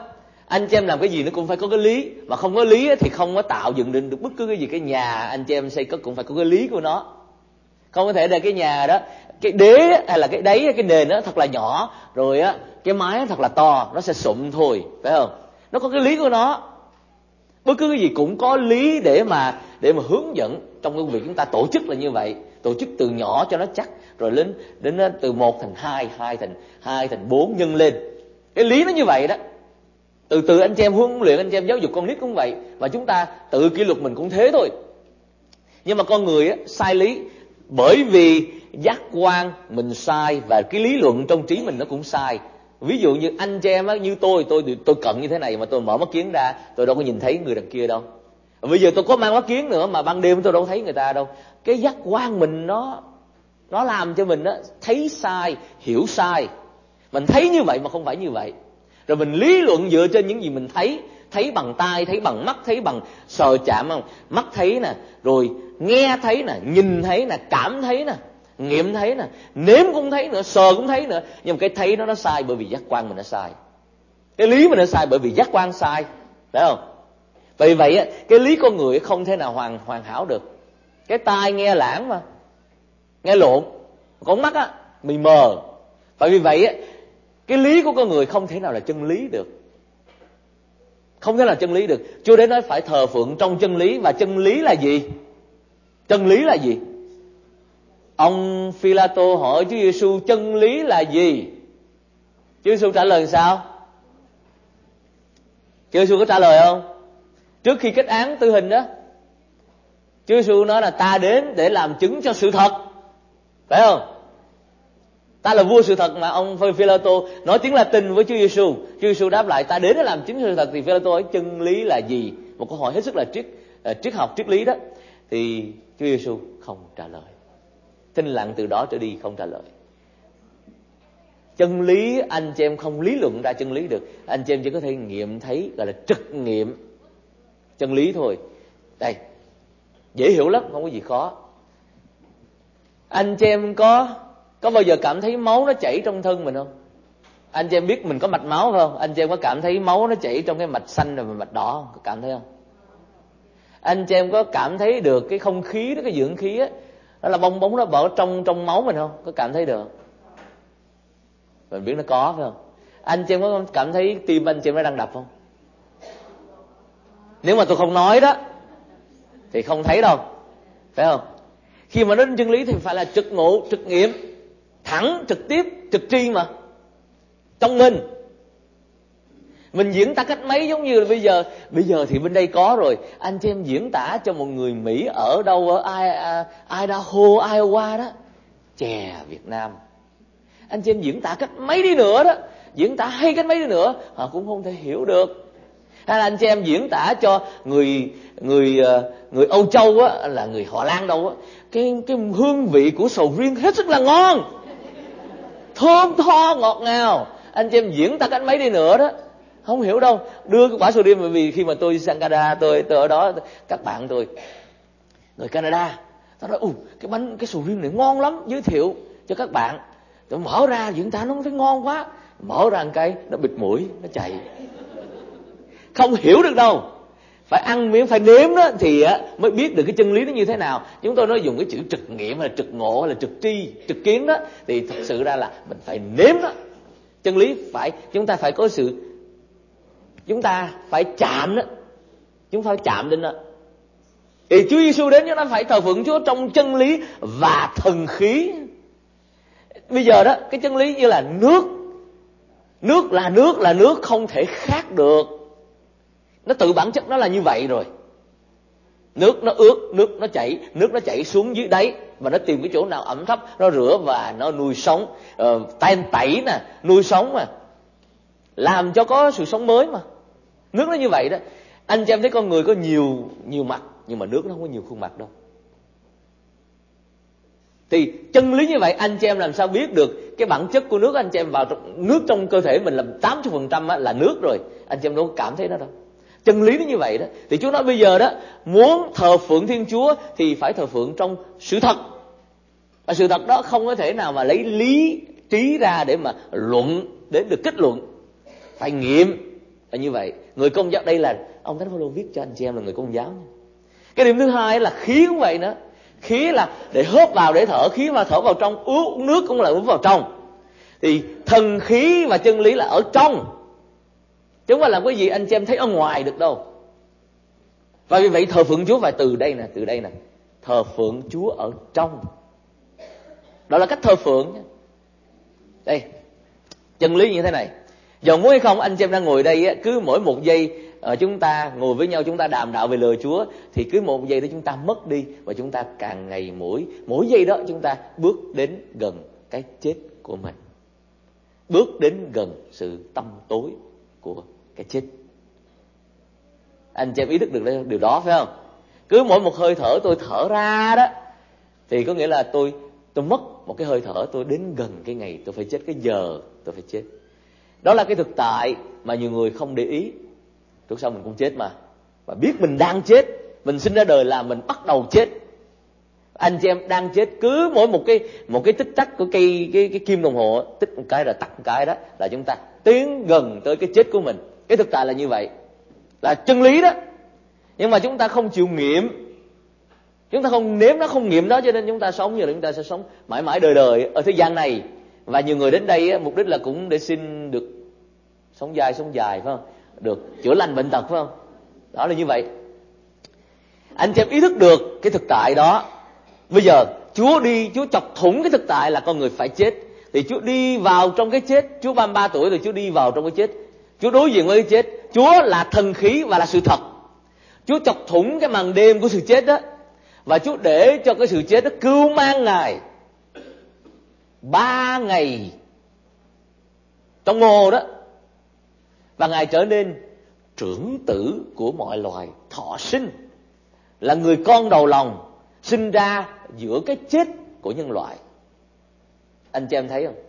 Anh chị em làm cái gì nó cũng phải có cái lý, mà không có lý thì không có tạo dựng được bất cứ cái gì. Cái nhà anh chị em xây cất cũng phải có cái lý của nó. Không có thể để cái nhà đó, cái đế hay là cái đáy, cái nền đó thật là nhỏ, rồi á cái mái thật là to, nó sẽ sụm thôi, phải không? Nó có cái lý của nó. Bất cứ cái gì cũng có lý để mà để mà hướng dẫn. Trong công việc chúng ta tổ chức là như vậy, tổ chức từ nhỏ cho nó chắc, rồi đến đến từ một thành hai, hai thành hai thành bốn nhân lên. Cái lý nó như vậy đó. Từ từ anh chị em huấn luyện, anh chị em giáo dục con nít cũng vậy, và chúng ta tự kỷ luật mình cũng thế thôi. Nhưng mà con người á sai lý, bởi vì giác quan mình sai và cái lý luận trong trí mình nó cũng sai. Ví dụ như anh chị em á, như tôi, tôi tôi cận như thế này mà tôi mở mắt kiến ra, tôi đâu có nhìn thấy người đằng kia đâu. Bây giờ tôi có mang mắt kiến nữa mà ban đêm tôi đâu có thấy người ta đâu. Cái giác quan mình nó nó làm cho mình á thấy sai, hiểu sai. Mình thấy như vậy mà không phải như vậy. Rồi mình lý luận dựa trên những gì mình thấy, thấy bằng tai, thấy bằng mắt, thấy bằng sờ chạm, không? Mắt thấy nè, rồi nghe thấy nè, nhìn thấy nè, cảm thấy nè, nghiệm thấy nè, nếm cũng thấy nữa, sờ cũng thấy nữa. Nhưng mà cái thấy nó nó sai bởi vì giác quan mình nó sai. Cái lý mình nó sai bởi vì giác quan sai, phải không? Vì vậy á, cái lý con người không thể nào hoàn hoàn hảo được. Cái tai nghe lãng mà, nghe lộn, con mắt á mì mờ. Bởi vì vậy á, cái lý của con người không thể nào là chân lý được. Không thể nào chân lý được. Chúa đến nói phải thờ phượng trong chân lý. Và chân lý là gì? Chân lý là gì? Ông Phi-la-tô hỏi Chúa Giêsu chân lý là gì? Chúa Giêsu trả lời sao? Chúa Giêsu có trả lời không? Trước khi kết án tử hình đó, Chúa Giêsu nói là ta đến để làm chứng cho sự thật, phải không? Ta là vua sự thật mà. Ông Phi-la-tô nói tiếng Latin với Chúa Giêsu. Chúa Giêsu đáp lại ta đến để làm chứng cho sự thật. Thì Phi-la-tô hỏi chân lý là gì? Một câu hỏi hết sức là triết uh, triết học, triết lý đó. Thì Chúa Giêsu không trả lời. Thinh lặng từ đó trở đi không trả lời. Chân lý anh chị em không lý luận ra chân lý được. Anh chị em chỉ có thể nghiệm thấy, gọi là trực nghiệm chân lý thôi. Đây, dễ hiểu lắm, không có gì khó. Anh chị em có Có bao giờ cảm thấy máu nó chảy trong thân mình không? Anh chị em biết mình có mạch máu không? Anh chị em có cảm thấy máu nó chảy trong cái mạch xanh rồi mạch đỏ không? Có cảm thấy không? Anh chị em có cảm thấy được cái không khí đó, cái dưỡng khí á, đó là bong bóng nó bỏ trong trong máu mình không? Có cảm thấy được không? Mình biết nó có phải không? Anh chị em có cảm thấy tim anh chị em nó đang đập không? Nếu mà tôi không nói đó thì không thấy đâu, phải không? Khi mà đến chân lý thì phải là trực ngộ, trực nghiệm, thẳng, trực tiếp, trực tri mà. Trong mình Mình diễn tả cách mấy giống như là bây giờ Bây giờ thì bên đây có rồi. Anh chị em diễn tả cho một người Mỹ ở đâu, ở Idaho, Iowa đó, chè Việt Nam. Anh chị em diễn tả cách mấy đi nữa đó, diễn tả hay cách mấy đi nữa, họ cũng không thể hiểu được. Hay là anh chị em diễn tả cho người người người Âu Châu á, là người Họ Lan đâu á, cái cái hương vị của sầu riêng hết sức là ngon, thơm tho ngọt ngào. Anh chị em diễn tả cách mấy đi nữa đó, không hiểu đâu. Đưa cái quả sầu riêng, bởi vì khi mà tôi sang Canada, tôi tôi ở đó, các bạn tôi người Canada, tôi nói ù cái bánh cái sầu riêng này ngon lắm, giới thiệu cho các bạn. Tôi mở ra diễn tả nó thấy ngon quá, mở ra một cái nó bịt mũi, nó chạy, không hiểu được đâu. Phải ăn miếng, phải nếm đó thì mới biết được cái chân lý nó như thế nào. Chúng tôi nói dùng cái chữ trực nghiệm hay là trực ngộ hay là trực tri, trực kiến đó, thì thật sự ra là mình phải nếm đó. Chân lý phải, chúng ta phải có sự, chúng ta phải chạm đó, chúng ta phải chạm đến đó. Thì Chúa Giêsu đến chúng ta phải thờ phượng Chúa trong chân lý và thần khí. Bây giờ đó, cái chân lý như là nước. Nước là nước, là nước không thể khác được. Nó tự bản chất nó là như vậy rồi. Nước nó ướt, nước nó chảy, nước nó chảy xuống dưới đáy và nó tìm cái chỗ nào ẩm thấp, nó rửa và nó nuôi sống, uh, tan tẩy nè, nuôi sống mà, làm cho có sự sống mới mà. Nước nó như vậy đó. Anh chị em thấy con người có nhiều nhiều mặt, nhưng mà nước nó không có nhiều khuôn mặt đâu. Thì chân lý như vậy, anh chị em làm sao biết được cái bản chất của nước? Anh chị em vào trong, nước trong cơ thể mình là tám mươi phần trăm là nước rồi, anh chị em đâu có cảm thấy nó đâu. Chân lý nó như vậy đó. Thì Chúa nói bây giờ đó, muốn thờ phượng Thiên Chúa thì phải thờ phượng trong sự thật. Và sự thật đó không có thể nào mà lấy lý trí ra để mà luận, để được kết luận. Phải nghiệm, là như vậy. Người Công giáo, đây là ông Thánh Phaolô viết cho anh chị em là người Công giáo. Cái điểm thứ hai là khí cũng vậy nữa. Khí là để hớp vào để thở, khí mà thở vào trong, uống nước cũng là uống vào trong. Thì thần khí và chân lý là ở trong, chứ không phải là cái gì anh chị em thấy ở ngoài được đâu. Và vì vậy thờ phượng Chúa phải từ đây nè, từ đây nè, thờ phượng Chúa ở trong. Đó là cách thờ phượng. Đây, chân lý như thế này. Dầu muốn hay không, anh chị em đang ngồi đây, cứ mỗi một giây chúng ta ngồi với nhau, chúng ta đàm đạo về lời Chúa, thì cứ một giây đó chúng ta mất đi, và chúng ta càng ngày mỗi mỗi giây đó chúng ta bước đến gần cái chết của mình, bước đến gần sự tăm tối của cái chết. Anh chị em ý thức được điều đó phải không? Cứ mỗi một hơi thở tôi thở ra đó, thì có nghĩa là tôi tôi mất một cái hơi thở, tôi đến gần cái ngày tôi phải chết, cái giờ tôi phải chết. Đó là cái thực tại mà nhiều người không để ý. Trước sau mình cũng chết mà, và biết mình đang chết. Mình sinh ra đời là mình bắt đầu chết. Anh chị em đang chết, cứ mỗi một cái một cái tích tắc của cây cái cái kim đồng hồ, tích một cái rồi tắt một cái, đó là chúng ta tiến gần tới cái chết của mình. Cái thực tại là như vậy, là chân lý đó. Nhưng mà chúng ta không chịu nghiệm, chúng ta không nếm nó, không nghiệm đó, cho nên chúng ta sống như là chúng ta sẽ sống mãi mãi đời đời ở thế gian này. Và nhiều người đến đây mục đích là cũng để xin được sống dài sống dài phải không, được chữa lành bệnh tật phải không. Đó là như vậy. Anh chị em ý thức được cái thực tại đó. Bây giờ Chúa đi, Chúa chọc thủng cái thực tại là con người phải chết, thì Chúa đi vào trong cái chết. Chúa ba mươi ba tuổi rồi Chúa đi vào trong cái chết, Chúa đối diện với cái chết. Chúa là thần khí và là sự thật. Chúa chọc thủng cái màn đêm của sự chết đó, và Chúa để cho cái sự chết đó cưu mang Ngài ba ngày trong mồ đó, và Ngài trở nên trưởng tử của mọi loài, thọ sinh, là người con đầu lòng, sinh ra giữa cái chết của nhân loại. Anh chị em thấy không?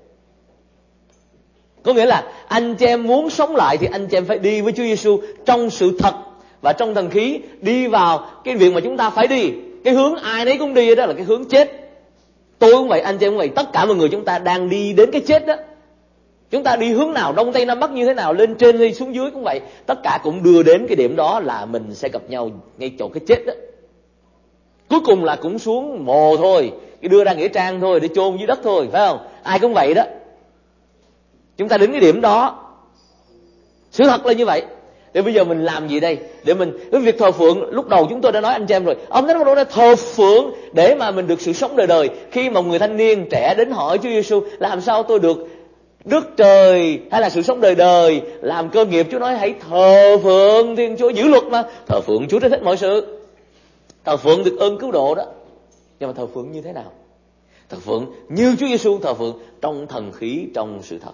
Có nghĩa là anh chị em muốn sống lại thì anh chị em phải đi với Chúa Giêsu trong sự thật và trong thần khí, đi vào cái việc mà chúng ta phải đi. Cái hướng ai nấy cũng đi đó là cái hướng chết. Tôi cũng vậy, anh chị em cũng vậy, tất cả mọi người chúng ta đang đi đến cái chết đó. Chúng ta đi hướng nào, đông tây nam bắc như thế nào, lên trên hay xuống dưới cũng vậy, tất cả cũng đưa đến cái điểm đó là mình sẽ gặp nhau ngay chỗ cái chết đó. Cuối cùng là cũng xuống mồ thôi, cái đưa ra nghĩa trang thôi, để chôn dưới đất thôi, phải không? Ai cũng vậy đó. Chúng ta đến cái điểm đó. Sự thật là như vậy. Để bây giờ mình làm gì đây? Để mình, cái việc thờ phượng, lúc đầu chúng tôi đã nói anh chị em rồi, ông Thánh Phaolô đã thờ phượng để mà mình được sự sống đời đời. Khi mà một người thanh niên trẻ đến hỏi Chúa Giêsu, làm sao tôi được Đức Trời hay là sự sống đời đời, làm cơ nghiệp? Chúa nói hãy thờ phượng Thiên Chúa, giữ luật mà. Thờ phượng Chúa trên hết mọi sự. Thờ phượng được ơn cứu độ đó. Nhưng mà thờ phượng như thế nào? Thờ phượng như Chúa Giêsu thờ phượng, trong thần khí, trong sự thật.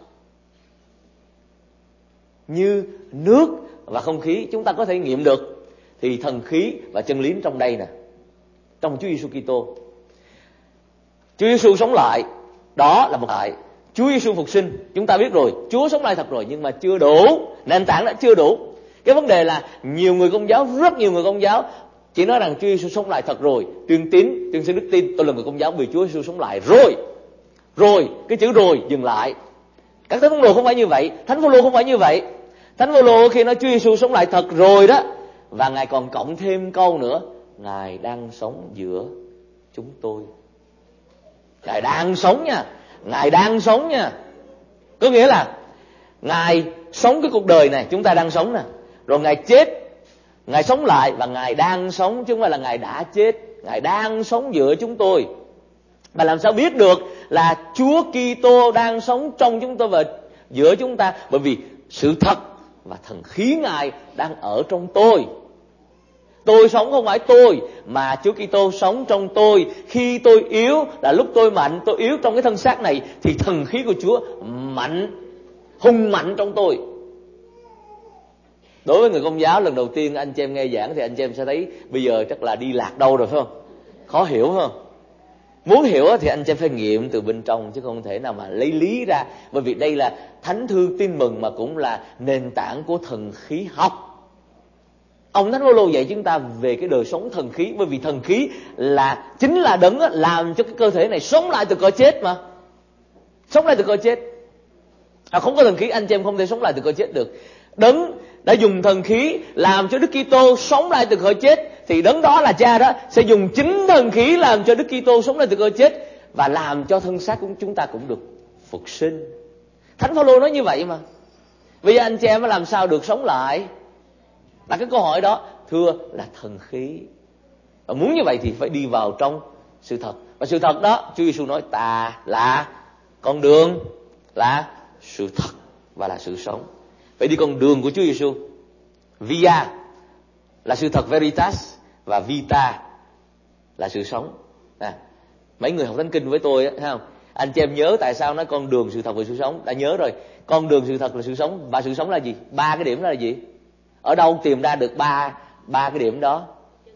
Như nước và không khí chúng ta có thể nghiệm được, thì thần khí và chân lý trong đây nè, trong Chúa Giêsu Kitô. Chúa Giêsu sống lại, đó là một tại. Chúa Giêsu phục sinh, chúng ta biết rồi, Chúa sống lại thật rồi, nhưng mà chưa đủ, nền tảng đã chưa đủ. Cái vấn đề là nhiều người Công giáo, rất nhiều người Công giáo chỉ nói rằng Chúa Giêsu sống lại thật rồi, tuyên tín, tuyên xưng đức tin, tôi là người Công giáo vì Chúa Giêsu sống lại rồi. Rồi, cái chữ rồi dừng lại. Các thánh đồ không phải như vậy, Thánh Phaolô không phải như vậy. Thánh Phaolô khi nói Chúa Giêsu sống lại thật rồi đó, và Ngài còn cộng thêm câu nữa, Ngài đang sống giữa chúng tôi. Ngài đang sống nha, Ngài đang sống nha. Có nghĩa là Ngài sống cái cuộc đời này chúng ta đang sống nè, rồi Ngài chết, Ngài sống lại, và Ngài đang sống, chứ không phải là Ngài đã chết. Ngài đang sống giữa chúng tôi. Mà làm sao biết được là Chúa Kitô đang sống trong chúng tôi và giữa chúng ta? Bởi vì sự thật và thần khí Ngài đang ở trong tôi. Tôi sống không phải tôi, mà Chúa Kitô sống trong tôi. Khi tôi yếu là lúc tôi mạnh, tôi yếu trong cái thân xác này, thì thần khí của Chúa mạnh, hùng mạnh trong tôi. Đối với người Công giáo, lần đầu tiên anh chị em nghe giảng thì anh chị em sẽ thấy bây giờ chắc là đi lạc đâu rồi phải không? Khó hiểu phải không? Muốn hiểu thì anh chị em phải nghiệm từ bên trong, chứ không thể nào mà lấy lý ra. Bởi vì đây là thánh thư tin mừng, mà cũng là nền tảng của thần khí học. Ông Thánh Phaolô dạy chúng ta về cái đời sống thần khí. Bởi vì thần khí là chính là đấng làm cho cái cơ thể này sống lại từ cõi chết mà. Sống lại từ cõi chết. À, không có thần khí anh chị em không thể sống lại từ cõi chết được. Đấng đã dùng thần khí làm cho Đức Kitô sống lại từ cõi chết, thì đấng đó là Cha đó sẽ dùng chính thần khí làm cho Đức Kitô sống lại từ cõi chết và làm cho thân xác của chúng ta cũng được phục sinh. Thánh Phaolô nói như vậy mà. Bây giờ anh chị em làm sao được sống lại? Là cái câu hỏi đó. Thưa là thần khí. Và muốn như vậy thì phải đi vào trong sự thật. Và sự thật đó, Chúa Giêsu nói ta là con đường, là sự thật và là sự sống. Phải đi con đường của Chúa Giêsu. Via là sự thật, veritas, và vita là sự sống. À, mấy người học Thánh Kinh với tôi á, thấy không? Anh chị em nhớ tại sao nói con đường, sự thật và sự sống? Đã nhớ rồi. Con đường, sự thật là sự sống, và sự sống là gì? Ba cái điểm đó là gì? Ở đâu tìm ra được ba ba cái điểm đó?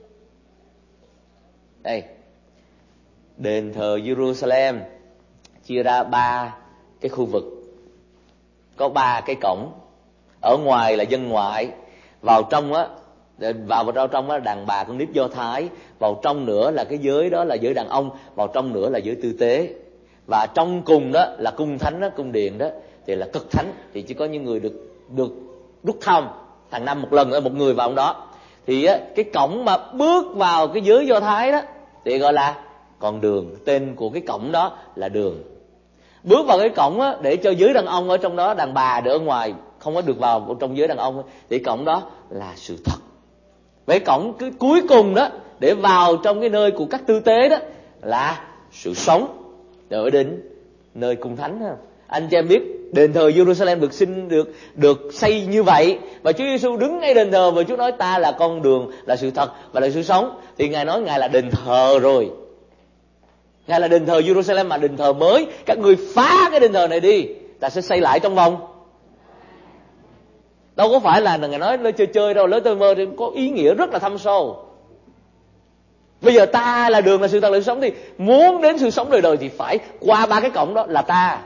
Đây, đền thờ Jerusalem chia ra ba cái khu vực, có ba cái cổng. Ở ngoài là dân ngoại, vào trong á, vào vào trong á đàn bà con nít Do Thái, vào trong nữa là cái giới đó là giới đàn ông, vào trong nữa là giới tư tế, và trong cùng đó là cung thánh đó, cung điện đó thì là cực thánh, thì chỉ có những người được được rút thăm hàng năm một lần ở một người vào trong đó. Thì á, cái cổng mà bước vào cái giới Do Thái đó thì gọi là con đường, tên của cái cổng đó là đường. Bước vào cái cổng á, để cho giới đàn ông ở trong đó, đàn bà để ở ngoài không có được vào trong giới đàn ông, thì cổng đó là sự thật. Vậy cổng cái cuối cùng đó để vào trong cái nơi của các tư tế đó là sự sống, ở đến nơi cung thánh. Anh chị em biết đền thờ Jerusalem được sinh được được xây như vậy, và Chúa Giêsu đứng ngay đền thờ và Chúa nói ta là con đường, là sự thật và là sự sống, thì Ngài nói Ngài là đền thờ rồi. Ngài là đền thờ Jerusalem, mà đền thờ mới, các người phá cái đền thờ này đi, ta sẽ xây lại trong vòng. Đâu có phải là Ngài nói lời chơi chơi đâu, lời tôi mơ thì có ý nghĩa rất là thâm sâu. Bây giờ ta là đường, là sự thật, là sự sống, thì muốn đến sự sống đời đời thì phải qua ba cái cổng đó là ta.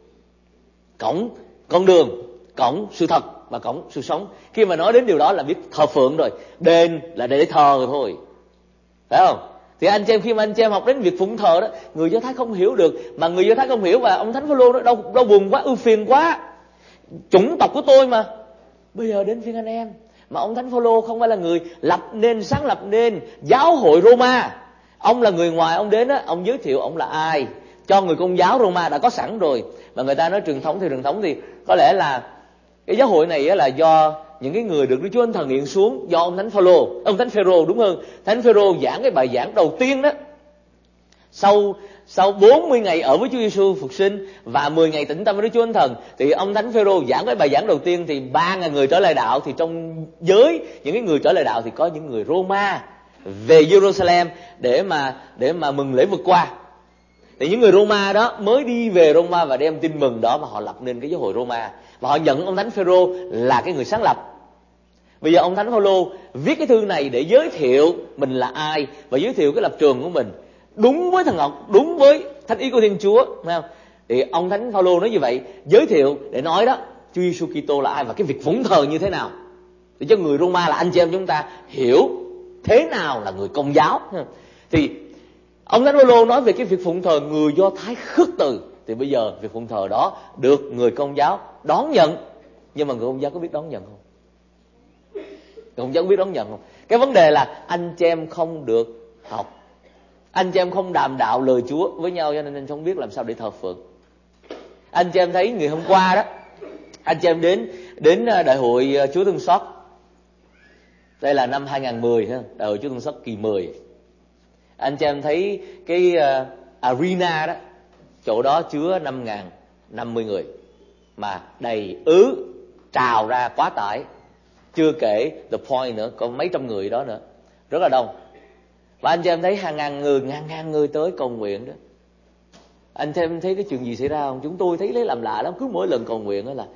Cổng con đường, cổng sự thật và cổng sự sống. Khi mà nói đến điều đó là biết thờ phượng rồi. Đền là để thờ thôi, phải không? Thì anh chị em, khi mà anh chị em học đến việc phụng thờ đó, người Do Thái không hiểu được, mà người Do Thái không hiểu, và ông Thánh Phaolô nói đau đau buồn quá, ưu phiền quá, chủng tộc của tôi mà. Bây giờ đến phiên anh em, mà ông Thánh Phaolô không phải là người lập nên, sáng lập nên giáo hội Roma. Ông là người ngoài, ông đến á, ông giới thiệu ông là ai cho người Công giáo Roma đã có sẵn rồi. Và người ta nói truyền thống thì truyền thống thì có lẽ là cái giáo hội này á là do những cái người được Đức Chúa Thánh Thần hiện xuống, do ông Thánh Phaolô, ông Thánh Phêrô đúng hơn. Thánh Phêrô giảng cái bài giảng đầu tiên đó. Sau sau bốn mươi ngày ở với Chúa Giêsu phục sinh và mười ngày tĩnh tâm với Đức Chúa Thánh Thần, thì ông Thánh Phêrô giảng cái bài giảng đầu tiên, thì ba ngàn người trở lại đạo. Thì trong giới những cái người trở lại đạo thì có những người Roma về Jerusalem để mà để mà mừng lễ vượt qua. Thì những người Roma đó mới đi về Roma và đem tin mừng đó, mà họ lập nên cái giáo hội Roma, và họ nhận ông Thánh Phêrô là cái người sáng lập. Bây giờ ông Thánh Phaolô viết cái thư này để giới thiệu mình là ai và giới thiệu cái lập trường của mình đúng với thần học, đúng với thánh ý của Thiên Chúa, thấy không? Thì ông Thánh Phaolô nói như vậy, giới thiệu để nói đó Chúa Giêsu Kitô là ai và cái việc phụng thờ như thế nào, để cho người Roma là anh chị em chúng ta hiểu thế nào là người Công giáo. Thì ông Thánh Phaolô nói về cái việc phụng thờ người Do Thái khước từ, thì bây giờ việc phụng thờ đó được người Công giáo đón nhận, nhưng mà người Công giáo có biết đón nhận không? Người Công giáo có biết đón nhận không? Cái vấn đề là anh chị em không được học, anh chị em không đàm đạo lời Chúa với nhau, cho nên anh không biết làm sao để thờ phượng. Anh chị em thấy ngày hôm qua đó, anh chị em đến đến đại hội Chúa Thương Xót. Đây là năm hai không một không, đại hội Chúa Thương Xót kỳ mười. Anh chị em thấy cái uh, arena đó, chỗ đó chứa năm nghìn năm mươi người mà đầy ứ, trào ra quá tải. Chưa kể The Point nữa, có mấy trăm người đó nữa, rất là đông. Và anh chị em thấy hàng ngàn người, ngàn ngàn người tới cầu nguyện đó. Anh chị em thấy cái chuyện gì xảy ra không? Chúng tôi thấy lấy làm lạ lắm, cứ mỗi lần cầu nguyện đó là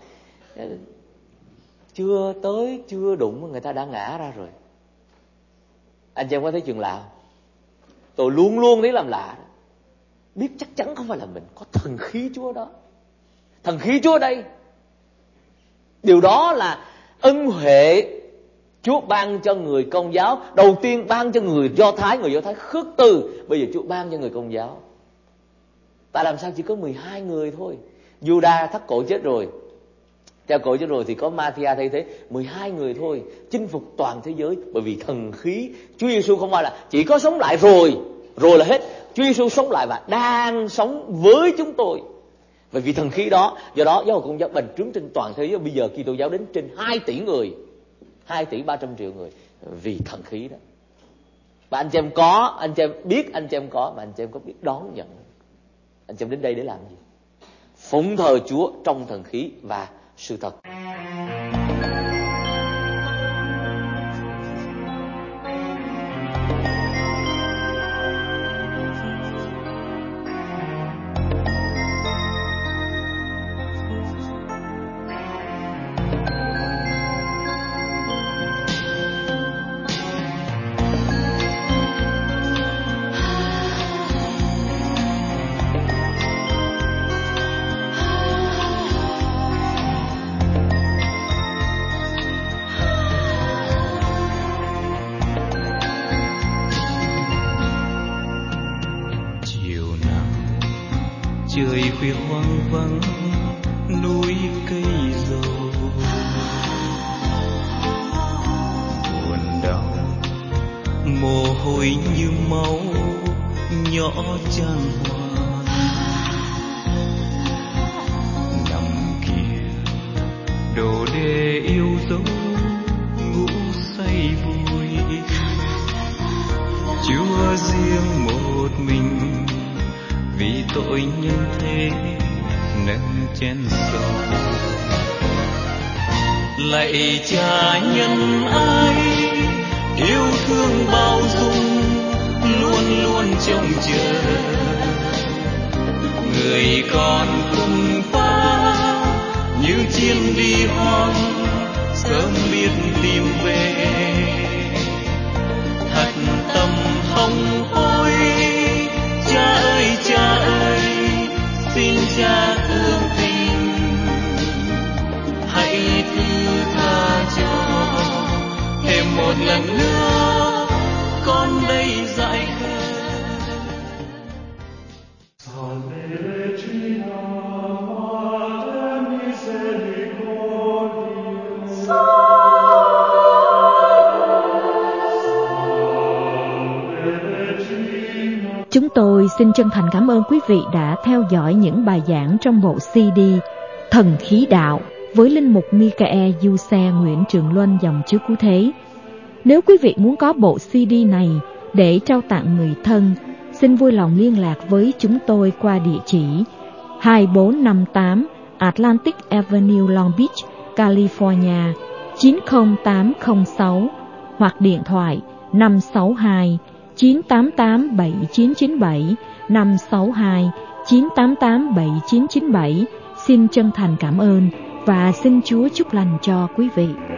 chưa tới, chưa đụng người ta đã ngã ra rồi. Anh chị em có thấy chuyện lạ không? Tôi luôn luôn thấy làm lạ đó. Biết chắc chắn không phải là mình, có thần khí Chúa đó, thần khí Chúa đây. Điều đó là ân huệ Chúa ban cho người Công giáo. Đầu tiên ban cho người Do Thái, người Do Thái khước từ, bây giờ Chúa ban cho người Công giáo. Tại làm sao chỉ có mười hai người thôi? Juda thắt cổ chết rồi, Cha cội cho rồi thì có Ma-thi-a thay thế, mười hai người thôi chinh phục toàn thế giới. Bởi vì thần khí Chúa Giêsu không phải là chỉ có sống lại rồi rồi là hết. Chúa Giêsu sống lại và đang sống với chúng tôi. Bởi vì thần khí đó, do đó giáo hội Công giáo bành trướng trên toàn thế giới. Bây giờ Kitô giáo đến trên hai tỷ người, hai tỷ ba trăm triệu người vì thần khí đó. Và anh chị em có, anh chị em biết, anh chị em có, mà anh chị em có biết đón nhận. Anh chị em đến đây để làm gì? Phụng thờ Chúa trong thần khí và sự thật. Trời khuya hoang vắng núi cây dầu, buồn đau mồ hôi như máu nhỏ chan hòa. Nằm kia đồ để yêu dấu ngủ say vui, Chúa riêng một mình vì tội nhân thế nâng chén sầu. Lạy Cha nhân ái yêu thương bao dung, luôn luôn trông chờ người con cùng ta như chim đi hoang sớm biết tìm về. Thật tâm hồng hối Cha ơi, Cha ơi, xin Cha thương tình, hãy thứ tha cho thêm một lần nữa con đây dại khờ. Chúng tôi xin chân thành cảm ơn quý vị đã theo dõi những bài giảng trong bộ xê đê Thần Khí Đạo với linh mục Michael Giuse Nguyễn Trường Luân dòng Chúa Cứu Thế. Nếu quý vị muốn có bộ xê đê này để trao tặng người thân, xin vui lòng liên lạc với chúng tôi qua địa chỉ hai bốn năm tám Atlantic Avenue, Long Beach, California chín không tám không sáu hoặc điện thoại năm sáu hai chín tám tám bảy chín chín bảy, năm sáu hai chín tám tám bảy chín chín bảy. Xin chân thành cảm ơn và xin Chúa chúc lành cho quý vị.